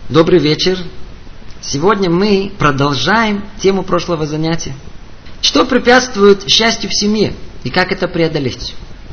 Добрый вечер. Сегодня мы продолжаем тему прошлого занятия. Что препятствует счастью в семье и как это преодолеть?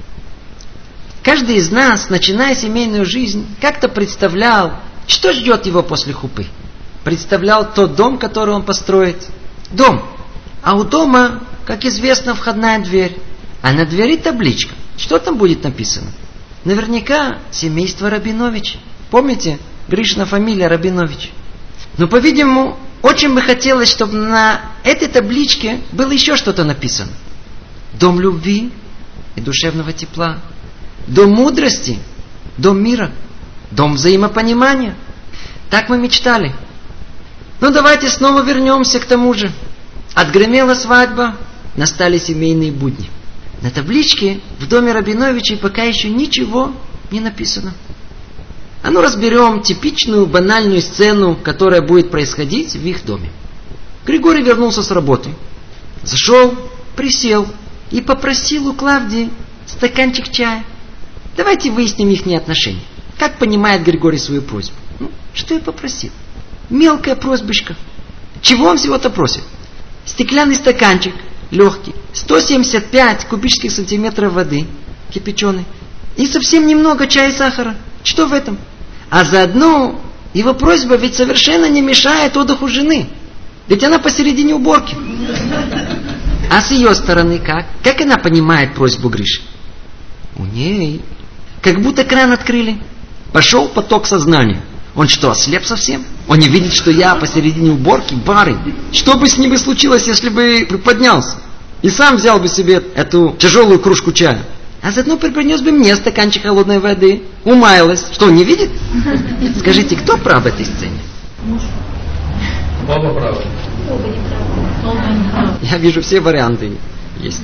Каждый из нас, начиная семейную жизнь, как-то представлял, что ждет его после хупы. Представлял тот дом, который он построит. Дом. А у дома, как известно, входная дверь. А на двери табличка. Что там будет написано? Наверняка семейство Рабинович. Помните? Гришина фамилия Рабинович. Но, по-видимому, очень бы хотелось, чтобы на этой табличке было еще что-то написано. Дом любви и душевного тепла. Дом мудрости. Дом мира. Дом взаимопонимания. Так мы мечтали. Ну, давайте снова вернемся к тому же. Отгремела свадьба, настали семейные будни. На табличке в доме Рабиновичей пока еще ничего не написано. А ну разберем типичную банальную сцену, которая будет происходить в их доме. Григорий вернулся с работы. Зашел, присел и попросил у Клавдии стаканчик чая. Давайте выясним их отношения. Как понимает Григорий свою просьбу? Что я попросил? Мелкая просьбочка. Чего он всего-то просит? Стеклянный стаканчик, легкий, 175 кубических сантиметров воды, кипяченой, и совсем немного чая и сахара. Что в этом? А заодно его просьба ведь совершенно не мешает отдыху жены. Ведь она посередине уборки. А с ее стороны как? Как она понимает просьбу Гриши? У ней как будто кран открыли. Пошел поток сознания. Он что, ослеп совсем? Он не видит, что я посередине уборки, барынь? Что бы с ним случилось, если бы приподнялся? И сам взял бы себе эту тяжелую кружку чая. А заодно приподнес бы мне стаканчик холодной воды. Умаялась. Что, не видит? Скажите, кто прав в этой сцене? Оба правы. Я вижу, все варианты есть.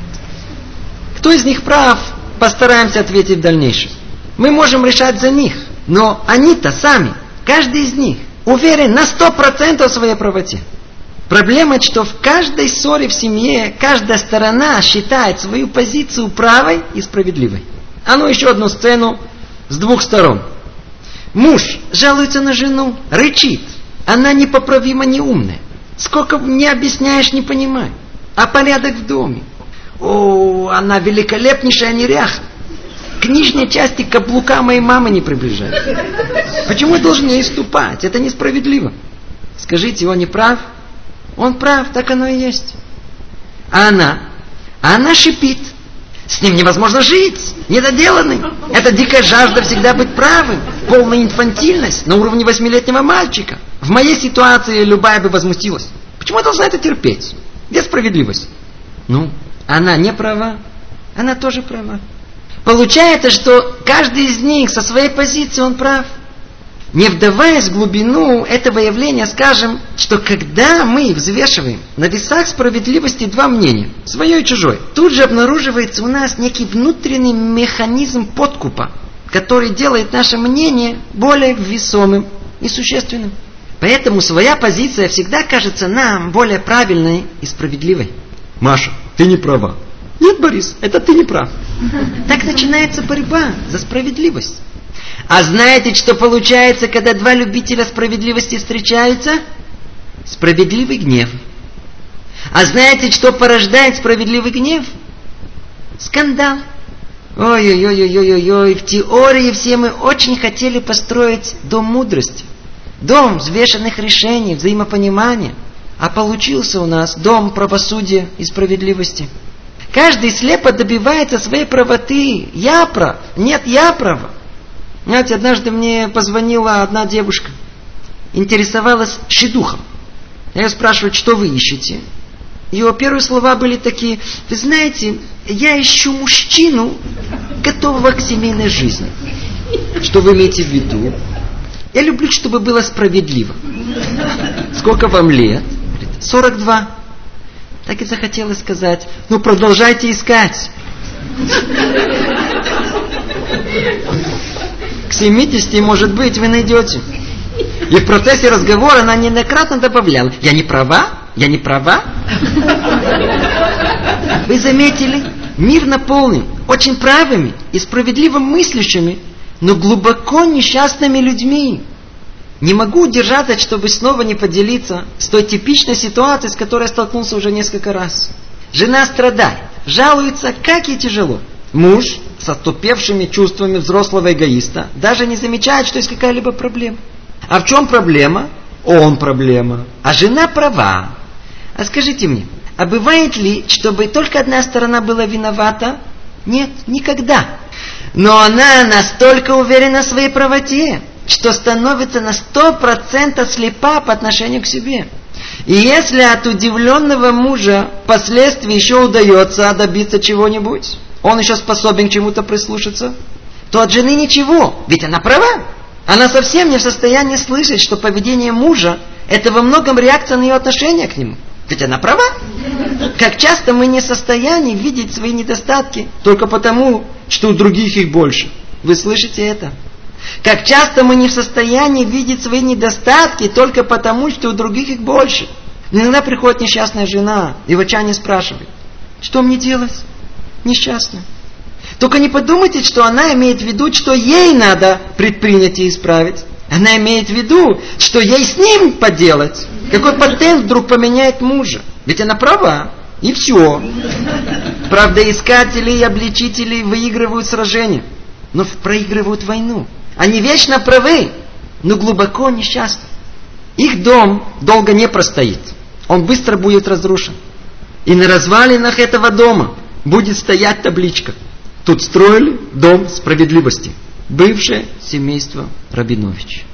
Кто из них прав, постараемся ответить в дальнейшем. Мы можем решать за них. Но они-то сами, каждый из них, уверен на 100% в своей правоте. Проблема, что в каждой ссоре в семье каждая сторона считает свою позицию правой и справедливой. А ну еще одну сцену с двух сторон. Муж жалуется на жену, рычит. Она непоправимо неумная. Сколько не объясняешь, не понимаю. А порядок в доме? О, она великолепнейшая неряха. К нижней части каблука моей мамы не приближается. Почему я должен ей ступать? Это несправедливо. Скажите, он не прав? Он прав, так оно и есть. А она шипит. С ним невозможно жить. Недоделанный. Это дикая жажда всегда быть правым. Полная инфантильность на уровне 8-летнего мальчика. В моей ситуации любая бы возмутилась. Почему я должна это терпеть? Где справедливость? Она не права. Она тоже права. Получается, что каждый из них со своей позиции он прав. Не вдаваясь в глубину этого явления, скажем, что когда мы взвешиваем на весах справедливости два мнения, свое и чужое, тут же обнаруживается у нас некий внутренний механизм подкупа, который делает наше мнение более весомым и существенным. Поэтому своя позиция всегда кажется нам более правильной и справедливой. Маша, ты не права. Нет, Борис, это ты не прав. Так начинается борьба за справедливость. А знаете, что получается, когда два любителя справедливости встречаются? Справедливый гнев. А знаете, что порождает справедливый гнев? Скандал. Ой-ой-ой-ой-ой-ой. В теории все мы очень хотели построить дом мудрости. Дом взвешенных решений, взаимопонимания. А получился у нас дом правосудия и справедливости. Каждый слепо добивается своей правоты. Я прав. Нет, я права. Знаете, однажды мне позвонила одна девушка. Интересовалась шидухом. Я ее спрашиваю, что вы ищете? Ее первые слова были такие: вы знаете, я ищу мужчину, готового к семейной жизни. Что вы имеете в виду? Я люблю, чтобы было справедливо. Сколько вам лет? 42. Так и захотелось сказать: продолжайте искать. К 70, может быть, вы найдете. И в процессе разговора она неоднократно добавляла: я не права? Я не права? Вы заметили? Мир наполнен очень правыми и справедливо мыслящими, но глубоко несчастными людьми. не могу удержаться, чтобы снова не поделиться с той типичной ситуацией, с которой я столкнулся уже несколько раз. Жена страдает, жалуется, как ей тяжело. Муж с отупевшими чувствами взрослого эгоиста даже не замечает, что есть какая-либо проблема. А в чем проблема? Он проблема. А жена права. А скажите мне, а бывает ли, чтобы только одна сторона была виновата? Нет, никогда. Но она настолько уверена в своей правоте, что становится на 100% слепа по отношению к себе. И если от удивленного мужа впоследствии еще удается добиться чего-нибудь, он еще способен к чему-то прислушаться, то от жены ничего, ведь она права. Она совсем не в состоянии слышать, что поведение мужа – это во многом реакция на ее отношение к нему. Ведь она права. Как часто мы не в состоянии видеть свои недостатки только потому, что у других их больше. Вы слышите это? Как часто мы не в состоянии видеть свои недостатки только потому, что у других их больше. Иногда приходит несчастная жена и в отчаянии спрашивает: что мне делать? Несчастная. Только не подумайте, что она имеет в виду, что ей надо предпринять и исправить. Она имеет в виду, что ей с ним поделать. Какой патент вдруг поменяет мужа? Ведь она права. И все. Правдоискатели и обличители выигрывают сражение, но проигрывают войну. Они вечно правы, но глубоко несчастны. Их дом долго не простоит. Он быстро будет разрушен. И на развалинах этого дома будет стоять табличка: тут строили дом справедливости. Бывшее семейство Рабинович.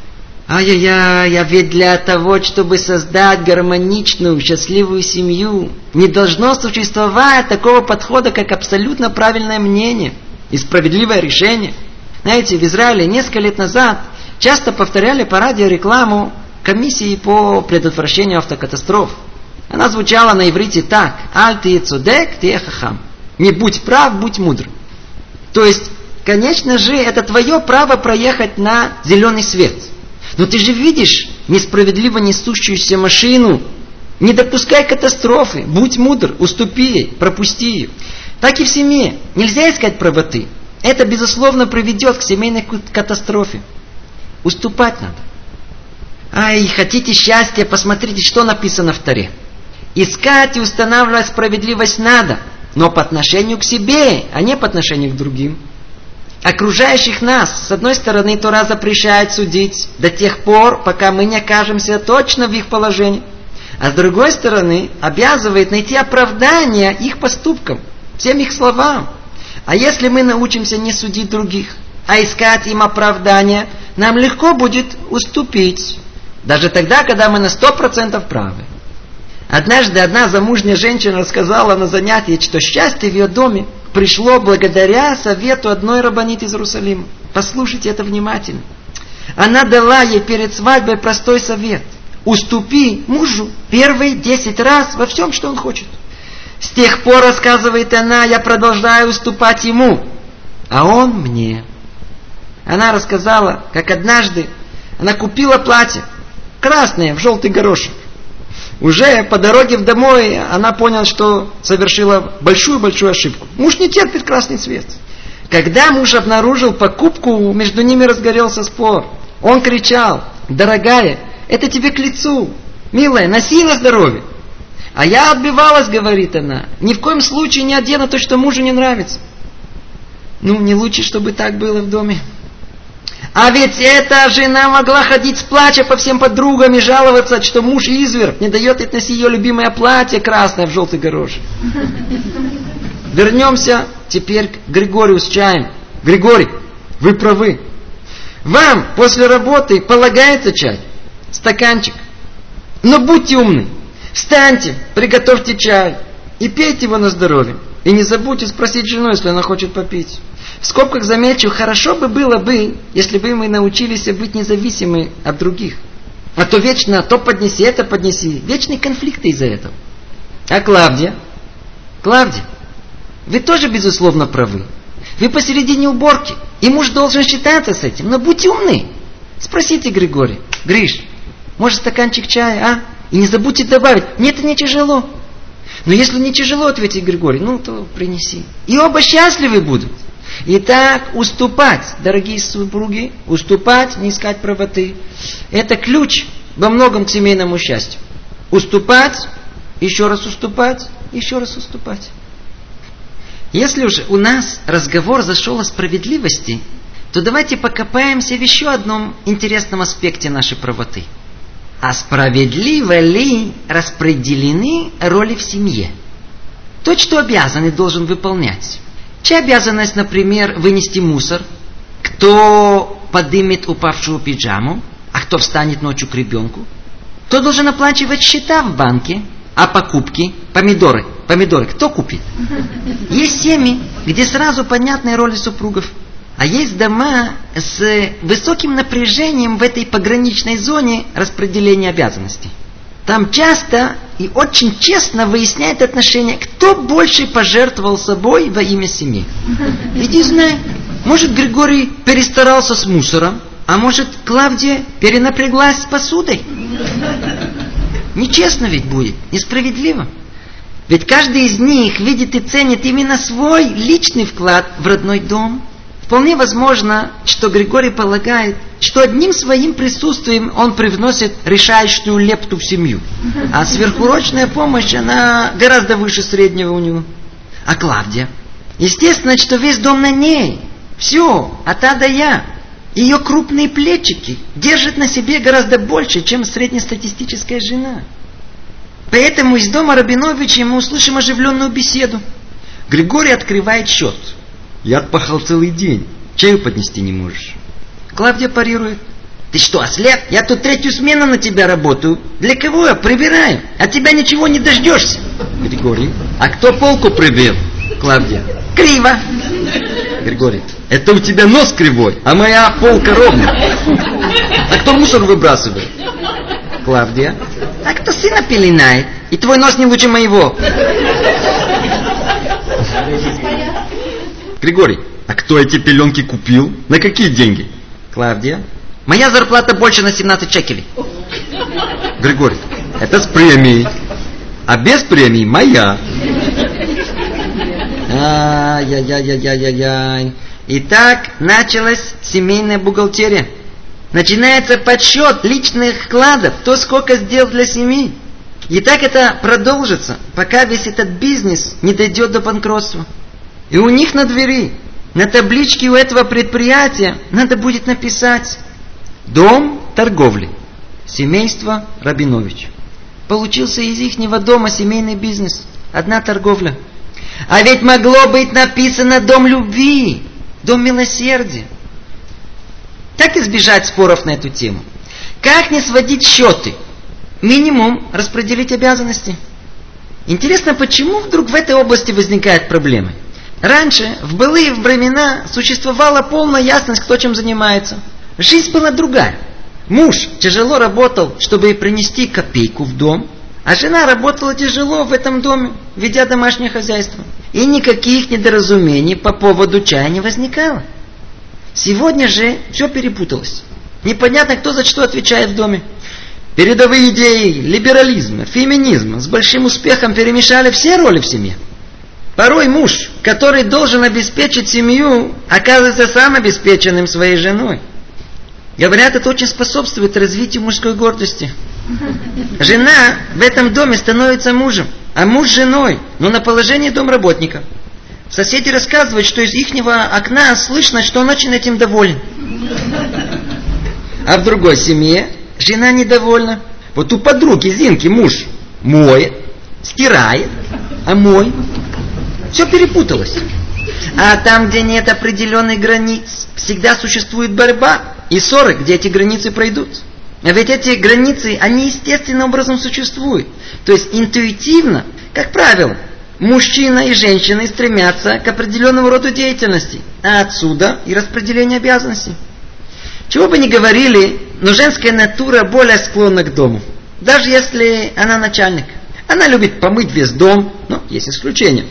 Ай-яй-яй, а ведь для того, чтобы создать гармоничную, счастливую семью, не должно существовать такого подхода, как абсолютно правильное мнение и справедливое решение. Знаете, в Израиле несколько лет назад часто повторяли по радио рекламу комиссии по предотвращению автокатастроф. Она звучала на иврите так: «Аль ти цодек, ти хахам». Не будь прав, будь мудр. То есть, конечно же, это твое право проехать на зеленый свет. Но ты же видишь несправедливо несущуюся машину. Не допускай катастрофы, будь мудр, уступи ей, пропусти ее. Так и в семье. Нельзя искать правоты. Это, безусловно, приведет к семейной катастрофе. Уступать надо. Ай, хотите счастья, посмотрите, что написано в Торе. Искать и устанавливать справедливость надо, но по отношению к себе, а не по отношению к другим. Окружающих нас, с одной стороны, Тора запрещает судить до тех пор, пока мы не окажемся точно в их положении. А с другой стороны, обязывает найти оправдание их поступкам, всем их словам. А если мы научимся не судить других, а искать им оправдание, нам легко будет уступить. Даже тогда, когда мы на 100% правы. Однажды одна замужняя женщина рассказала на занятии, что счастье в ее доме пришло благодаря совету одной рабанит из Иерусалима. Послушайте это внимательно. Она дала ей перед свадьбой простой совет: уступи мужу первые 10 раз во всем, что он хочет. С тех пор, рассказывает она, я продолжаю уступать ему, а он мне. Она рассказала, как однажды она купила платье красное в желтый горошек. Уже по дороге в домой она поняла, что совершила большую-большую ошибку. Муж не терпит красный цвет. Когда муж обнаружил покупку, между ними разгорелся спор. Он кричал: дорогая, это тебе к лицу. Милая, носи на здоровье. А я отбивалась, говорит она. Ни в коем случае не одену то, что мужу не нравится. Не лучше, чтобы так было в доме. А ведь эта жена могла ходить с плача по всем подругам и жаловаться, что муж изверг, не дает ей носить ее любимое платье красное в желтый горошек. Вернемся теперь к Григорию с чаем. Григорий, вы правы. Вам после работы полагается чай, стаканчик. Но будьте умны. Встаньте, приготовьте чай и пейте его на здоровье. И не забудьте спросить жену, если она хочет попить. В скобках замечу, хорошо бы было бы, если бы мы научились быть независимы от других. А то вечно то поднеси, это поднеси. Вечные конфликты из-за этого. А Клавдия? Клавдия, вы тоже, безусловно, правы. Вы посередине уборки, и муж должен считаться с этим. Но будьте умны. Спросите Григория: Гриш, может стаканчик чая, а? И не забудьте добавить: мне это не тяжело. Но если не тяжело, ответит Григорий, то принеси. И оба счастливы будут. Итак, уступать, дорогие супруги, уступать, не искать правоты. Это ключ во многом к семейному счастью. Уступать, еще раз уступать, еще раз уступать. Если уж у нас разговор зашел о справедливости, то давайте покопаемся в еще одном интересном аспекте нашей правоты. А справедливо ли распределены роли в семье? Тот, что обязанный, должен выполнять. Чья обязанность, например, вынести мусор? Кто подымет упавшую пиджаму? А кто встанет ночью к ребенку? Кто должен оплачивать счета в банке? А покупки? Помидоры, кто купит? Есть семьи, где сразу понятны роли супругов. А есть дома с высоким напряжением в этой пограничной зоне распределения обязанностей. Там часто и очень честно выясняют отношения, кто больше пожертвовал собой во имя семьи. Иди знай, может Григорий перестарался с мусором, а может Клавдия перенапряглась с посудой. Нечестно ведь будет, несправедливо. Ведь каждый из них видит и ценит именно свой личный вклад в родной дом. Вполне возможно, что Григорий полагает, что одним своим присутствием он привносит решающую лепту в семью. А сверхурочная помощь, она гораздо выше среднего у него. А Клавдия? Естественно, что весь дом на ней. Все, от А до Я. Ее крупные плечики держат на себе гораздо больше, чем среднестатистическая жена. Поэтому из дома Рабиновича мы услышим оживленную беседу. Григорий открывает счет. Я отпахал целый день. Чаю поднести не можешь. Клавдия парирует. Ты что, ослеп? Я тут 3-ю смену на тебя работаю. Для кого я прибираю? От тебя ничего не дождешься. Григорий. А кто полку прибил? Клавдия. Криво. Григорий. Это у тебя нос кривой, а моя полка ровная. А кто мусор выбрасывает? Клавдия. А кто сына пеленает? И твой нос не лучше моего. Григорий. А кто эти пеленки купил? На какие деньги? Клавдия. Моя зарплата больше на 17 шекелей. Григорий. Это с премией. А без премии моя. Ай-яй-яй-яй-яй-яй. Итак, началась семейная бухгалтерия. Начинается подсчет личных вкладов, кто сколько сделал для семьи. И так это продолжится, пока весь этот бизнес не дойдет до банкротства. И у них на двери, на табличке у этого предприятия надо будет написать: дом торговли, семейство Рабинович. Получился из ихнего дома семейный бизнес, одна торговля. А ведь могло быть написано дом любви, дом милосердия. Как избежать споров на эту тему? Как не сводить счеты? Минимум распределить обязанности. Интересно, почему вдруг в этой области возникают проблемы? Раньше, в былые времена, существовала полная ясность, кто чем занимается. Жизнь была другая. Муж тяжело работал, чтобы принести копейку в дом, а жена работала тяжело в этом доме, ведя домашнее хозяйство. И никаких недоразумений по поводу чая не возникало. Сегодня же все перепуталось. Непонятно, кто за что отвечает в доме. Передовые идеи либерализма, феминизма с большим успехом перемешали все роли в семье. Порой муж, который должен обеспечить семью, оказывается сам обеспеченным своей женой. Говорят, это очень способствует развитию мужской гордости. Жена в этом доме становится мужем, а муж женой, но на положении домработника. Соседи рассказывают, что из ихнего окна слышно, что он очень этим доволен. А в другой семье жена недовольна. Вот у подруги Зинки муж моет, стирает, а мой. Все перепуталось. А там, где нет определенных границ, всегда существует борьба и ссоры, где эти границы пройдут. А ведь эти границы, они естественным образом существуют. То есть интуитивно, как правило, мужчина и женщина стремятся к определенному роду деятельности. А отсюда и распределение обязанностей. Чего бы ни говорили, но женская натура более склонна к дому. Даже если она начальник. Она любит помыть весь дом, но есть исключения.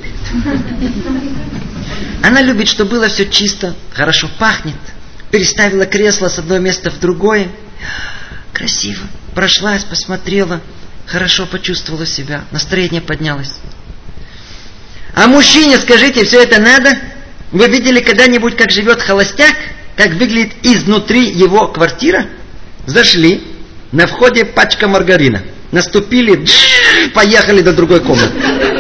Она любит, чтобы было все чисто, хорошо пахнет. Переставила кресло с одного места в другое. Красиво. Прошлась, посмотрела, хорошо почувствовала себя, настроение поднялось. А мужчине, скажите, все это надо? Вы видели когда-нибудь, как живет холостяк? Как выглядит изнутри его квартира? Зашли, на входе пачка маргарина. Наступили, поехали до другой комнаты.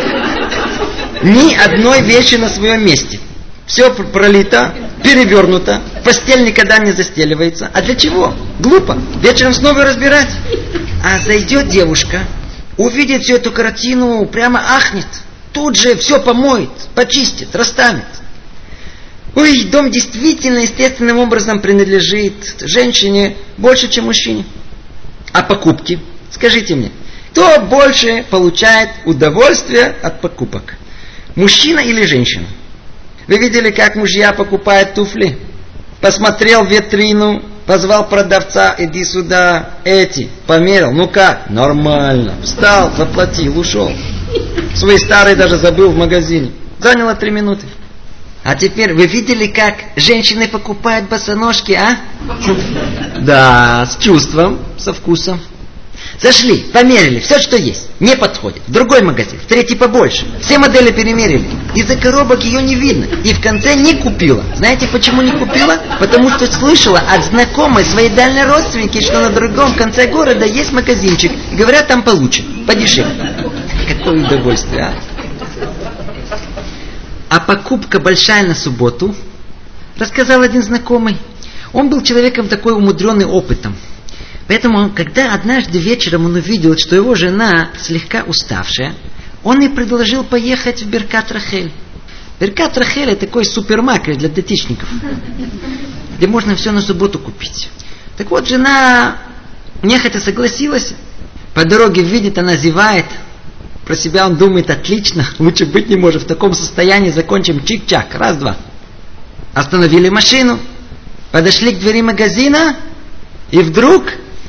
Ни одной вещи на своем месте. Все пролито, перевернуто, постель никогда не застеливается. А для чего? Глупо. Вечером снова разбирать. А зайдет девушка, увидит всю эту картину, прямо ахнет. Тут же все помоет, почистит, расставит. Ой, дом действительно естественным образом принадлежит женщине больше, чем мужчине. А покупки? Скажите мне, кто больше получает удовольствие от покупок? Мужчина или женщина? Вы видели, как мужья покупают туфли? Посмотрел в витрину, позвал продавца, иди сюда, эти, померил, ну как? Нормально. Встал, заплатил, ушел. Свои старые даже забыл в магазине. Заняло 3 минуты. А теперь вы видели, как женщины покупают босоножки, а? Да, с чувством, со вкусом. Зашли, померили, все, что есть. Не подходит. В другой магазин, в третий побольше. Все модели перемерили. Из-за коробок ее не видно. И в конце не купила. Знаете, почему не купила? Потому что слышала от знакомой своей дальней родственники, что на другом конце города есть магазинчик. И говорят, там получше, подешевле. Какое удовольствие, а? А покупка большая на субботу, рассказал один знакомый. Он был человеком такой умудренный опытом. Поэтому, когда однажды вечером он увидел, что его жена слегка уставшая, он ей предложил поехать в Беркат Рахель. Беркат Рахель — это такой супермаркет для детишников, где можно все на субботу купить. Так вот, жена нехотя согласилась. По дороге видит, она зевает. Про себя он думает, отлично, лучше быть не может. В таком состоянии закончим чик-чак, раз-два. Остановили машину, подошли к двери магазина, и вдруг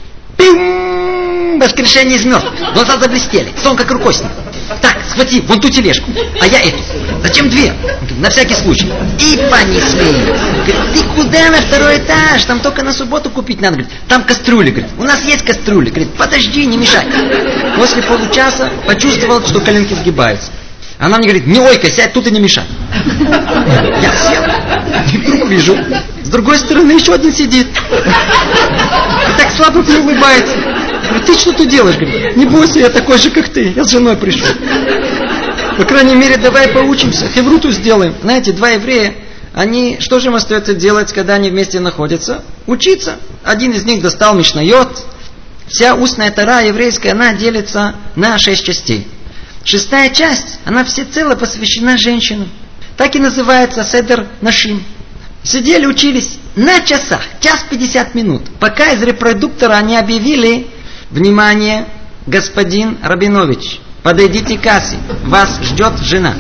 пим! Воскрешение из мертвых. Глаза заблестели, сон как рукой снят. Так, схвати вон ту тележку, а я эту. Зачем 2? На всякий случай. И понесли. Говорит, ты куда на 2-й этаж? Там только на субботу купить надо. Говорит, там кастрюли. Говорит, у нас есть кастрюли. Говорит, подожди, не мешай. После получаса почувствовал, что коленки сгибаются. Она мне говорит, не ойкай, сядь тут и не мешай. Я сел. И вдруг вижу, с другой стороны еще один сидит. И так слабо мне улыбается. Говорит, ты что тут делаешь? Говорит, не бойся, я такой же, как ты. Я с женой пришел. По крайней мере, давай поучимся. Хевруту сделаем. Знаете, 2 еврея, они, что же им остается делать, когда они вместе находятся? Учиться. Один из них достал Мишнайот. Вся устная Тора еврейская, она делится на 6 частей. 6-я часть, она всецело посвящена женщинам. Так и называется Седер Нашим. Сидели, учились на часах, 1:50, пока из репродуктора они объявили: внимание, господин Рабинович, подойдите к кассе, вас ждет жена.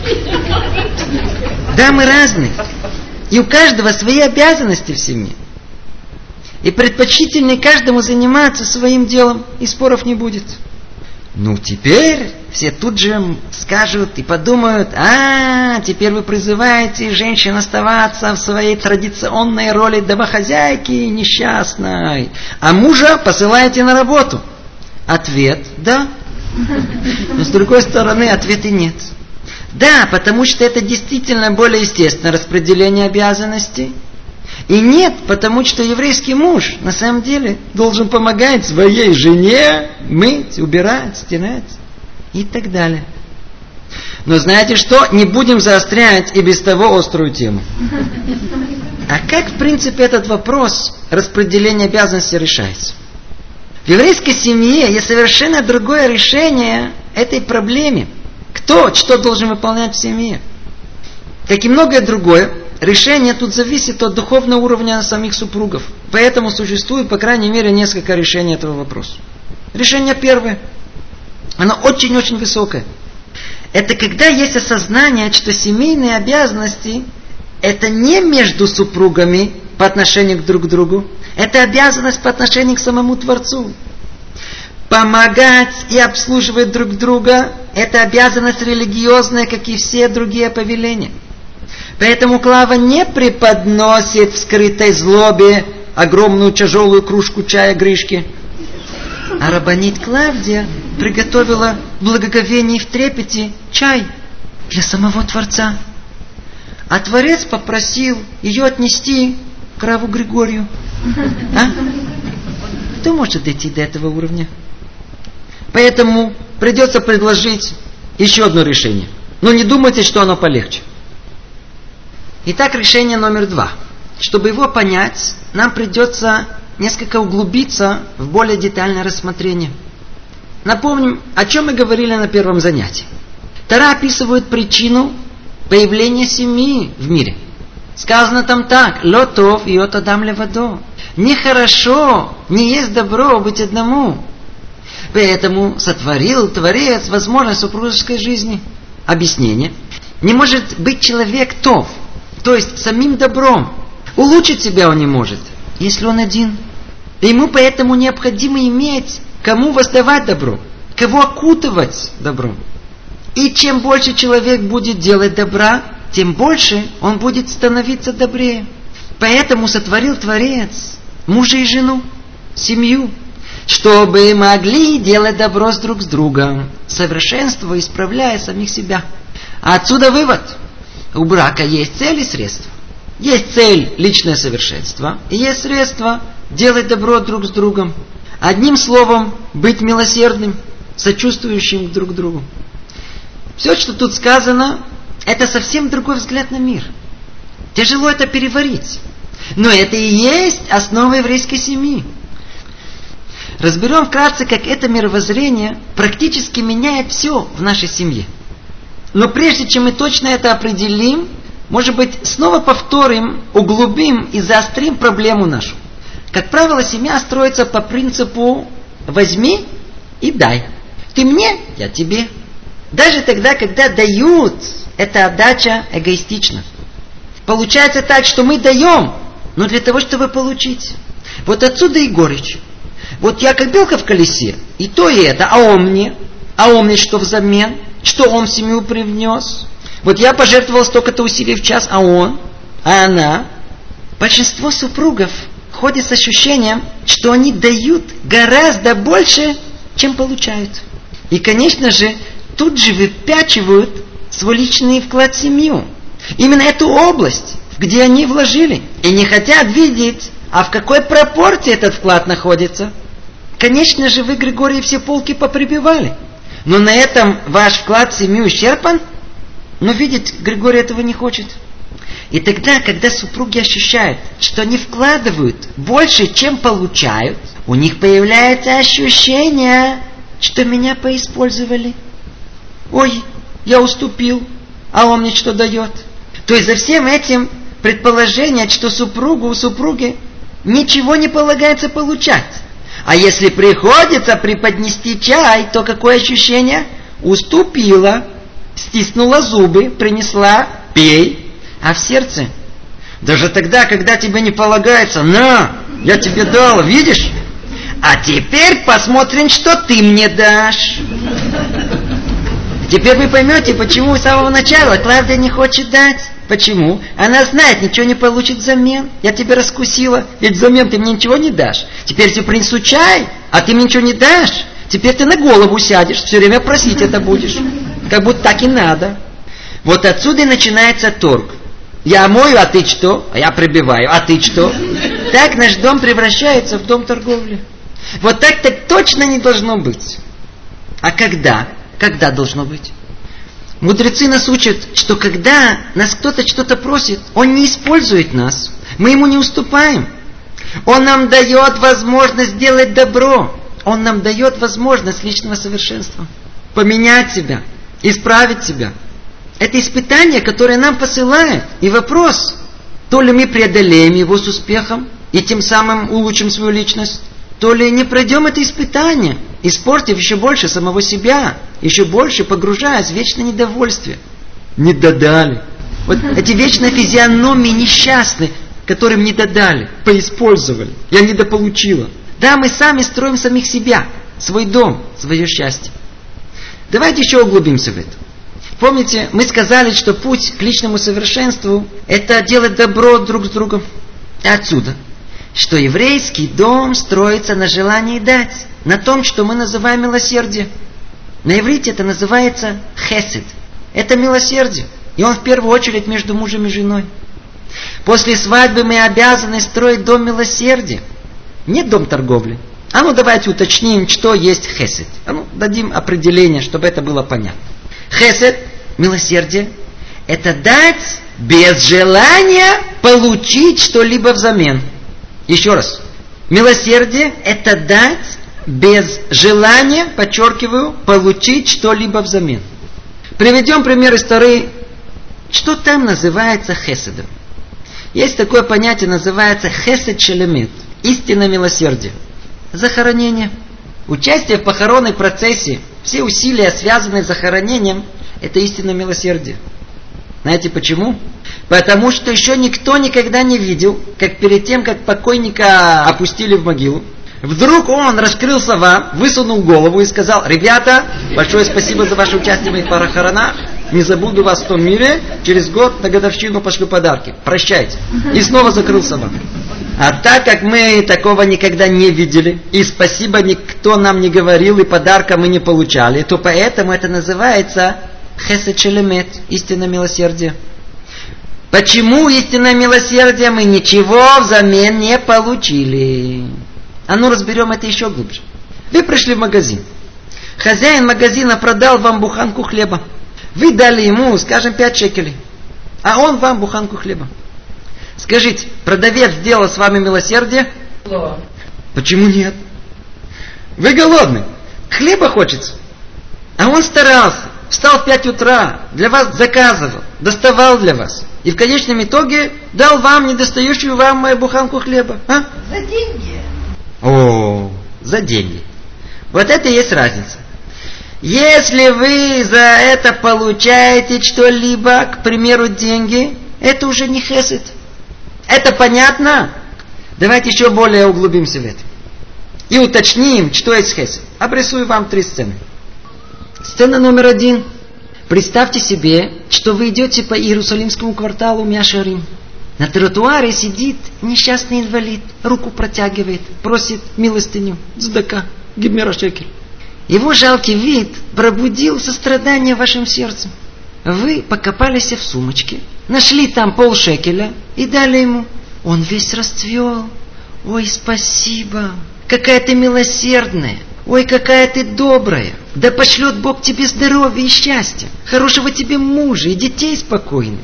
Да, мы разные, и у каждого свои обязанности в семье. И предпочтительнее каждому заниматься своим делом, и споров не будет. Ну, теперь все тут же скажут и подумают: теперь вы призываете женщин оставаться в своей традиционной роли домохозяйки несчастной, а мужа посылаете на работу. Ответ – да. Но с другой стороны, ответа нет. Да, потому что это действительно более естественное распределение обязанностей. И нет, потому что еврейский муж на самом деле должен помогать своей жене мыть, убирать, стирать и так далее. Но знаете что? Не будем заострять и без того острую тему. А как в принципе этот вопрос распределения обязанностей решается? В еврейской семье есть совершенно другое решение этой проблемы. Кто что должен выполнять в семье? Как и многое другое, решение тут зависит от духовного уровня самих супругов. Поэтому существует, по крайней мере, несколько решений этого вопроса. Решение первое. Оно очень-очень высокое. Это когда есть осознание, что семейные обязанности это не между супругами по отношению друг к другу. Это обязанность по отношению к самому Творцу. Помогать и обслуживать друг друга это обязанность религиозная, как и все другие повеления. Поэтому Клава не преподносит в скрытой злобе огромную тяжелую кружку чая Гришке. А рабанит Клавдия приготовила в благоговении и в трепете чай для самого Творца. А Творец попросил ее отнести к Раву Григорию. Кто может дойти до этого уровня? Поэтому придется предложить еще одно решение. Но не думайте, что оно полегче. Итак, решение номер 2. Чтобы его понять, нам придется несколько углубиться в более детальное рассмотрение. Напомним, о чем мы говорили на первом занятии. Тора описывает причину появления семьи в мире. Сказано там так: «Ло тов йот адам левадо». Нехорошо, не есть добро быть одному. Поэтому сотворил Творец возможность супружеской жизни. Объяснение. Не может быть человек тов, то есть самим добром. Улучшить себя он не может, если он один. И ему поэтому необходимо иметь кому воздавать добро, кого окутывать добром. И чем больше человек будет делать добра, тем больше он будет становиться добрее. Поэтому сотворил Творец мужа и жену, семью, чтобы могли делать добро друг с другом, совершенствуя и исправляя самих себя. А отсюда вывод. У брака есть цель и средства. Есть цель – личное совершенство, и есть средства – делать добро друг с другом. Одним словом, быть милосердным, сочувствующим друг к другу. Все, что тут сказано, это совсем другой взгляд на мир. Тяжело это переварить. Но это и есть основа еврейской семьи. Разберем вкратце, как это мировоззрение практически меняет все в нашей семье. Но прежде чем мы точно это определим, может быть, снова повторим, углубим и заострим проблему нашу. Как правило, семья строится по принципу «возьми и дай». Ты мне, я тебе. Даже тогда, когда дают, эта отдача эгоистична. Получается так, что мы даем, но для того, чтобы получить. Вот отсюда и горечь. Вот я как белка в колесе, и то и это, а он мне что взамен? Что он в семью привнес? Вот я пожертвовал столько-то усилий в час, а он, а она. Большинство супругов ходят с ощущением, что они дают гораздо больше, чем получают. И, конечно же, тут же выпячивают свой личный вклад в семью. Именно эту область, где они вложили. И не хотят видеть, а в какой пропорции этот вклад находится. Конечно же, вы, Григорий, все полки поприбивали. Но на этом ваш вклад в семью исчерпан? Но видеть Григорий этого не хочет. И тогда, когда супруги ощущают, что они вкладывают больше, чем получают, у них появляется ощущение, что меня поиспользовали. Ой, я уступил, а он мне что дает? То есть за всем этим предположение, что у супруги ничего не полагается получать. А если приходится преподнести чай, то какое ощущение? Уступила, стиснула зубы, принесла, пей. А в сердце? Даже тогда, когда тебе не полагается, на, я тебе дал, видишь? А теперь посмотрим, что ты мне дашь. Теперь вы поймете, почему с самого начала Клавдия не хочет дать. Почему? Она знает, ничего не получит взамен. Я тебя раскусила, ведь взамен ты мне ничего не дашь. Теперь я тебе принесу чай, а ты мне ничего не дашь. Теперь ты на голову сядешь, все время просить это будешь. Как будто так и надо. Вот отсюда и начинается торг. Я мою, а ты что? А я прибиваю, а ты что? Так наш дом превращается в дом торговли. Вот так точно не должно быть. А когда? Когда должно быть? Мудрецы нас учат, что когда нас кто-то что-то просит, он не использует нас. Мы ему не уступаем. Он нам дает возможность сделать добро. Он нам дает возможность личного совершенства. Поменять себя, исправить себя. Это испытание, которое нам посылает. И вопрос, то ли мы преодолеем его с успехом и тем самым улучшим свою личность, то ли не пройдем это испытание, испортив еще больше самого себя, еще больше погружаясь в вечное недовольствие. Не додали. Вот эти вечные физиономии несчастные, которым не додали, поиспользовали. Я недополучила. Да, мы сами строим самих себя, свой дом, свое счастье. Давайте еще углубимся в это. Помните, мы сказали, что путь к личному совершенству – это делать добро друг с другом. Отсюда, что еврейский дом строится на желании дать, на том, что мы называем милосердие. На иврите это называется хесед. Это милосердие. И он в первую очередь между мужем и женой. После свадьбы мы обязаны строить дом милосердия. Не дом торговли. А ну давайте уточним, что есть хесед. А ну дадим определение, чтобы это было понятно. Хесед, милосердие, это дать без желания получить что-либо взамен. Еще раз. Милосердие это дать без желания, подчеркиваю, получить что-либо взамен. Приведем пример из Торы. Что там называется хеседом? Есть такое понятие, называется хесед шелемет. Истинное милосердие. Захоронение. Участие в похоронной процессе, все усилия, связанные с захоронением, это истинное милосердие. Знаете почему? Потому что еще никто никогда не видел, как перед тем, как покойника опустили в могилу, вдруг он раскрылся вам, высунул голову и сказал: ребята, большое спасибо за ваше участие в моих похоронах. Не забуду вас в том мире. Через год на годовщину пошлю подарки. Прощайте. И снова закрылся вам. А так как мы такого никогда не видели, и спасибо никто нам не говорил, и подарка мы не получали, то поэтому это называется хесед шелемет, истинное милосердие. Почему истинное милосердие? Мы ничего взамен не получили. А ну разберем это еще глубже. Вы пришли в магазин. Хозяин магазина продал вам буханку хлеба. Вы дали ему, скажем, 5 шекелей. А он вам буханку хлеба. Скажите, продавец сделал с вами милосердие? Да. Почему нет? Вы голодны. Хлеба хочется. А он старался. Встал в 5 утра. Для вас заказывал. Доставал для вас. И в конечном итоге дал вам недостающую вам мою буханку хлеба. А? За деньги. О, за деньги. Вот это и есть разница. Если вы за это получаете что-либо, к примеру, деньги, это уже не хесед. Это понятно? Давайте еще более углубимся в это. И уточним, что есть хесед. Обрисую вам 3 сцены. Сцена номер 1. Представьте себе, что вы идете по Иерусалимскому кварталу Миашарим. На тротуаре сидит несчастный инвалид, руку протягивает, просит милостыню, цдака, гибмера шекель. Его жалкий вид пробудил сострадание в вашем сердце. Вы покопались в сумочке, нашли там полшекеля и дали ему. Он весь расцвел. Ой, спасибо, какая ты милосердная. Ой, какая ты добрая. Да пошлет Бог тебе здоровья и счастья, хорошего тебе мужа и детей спокойных.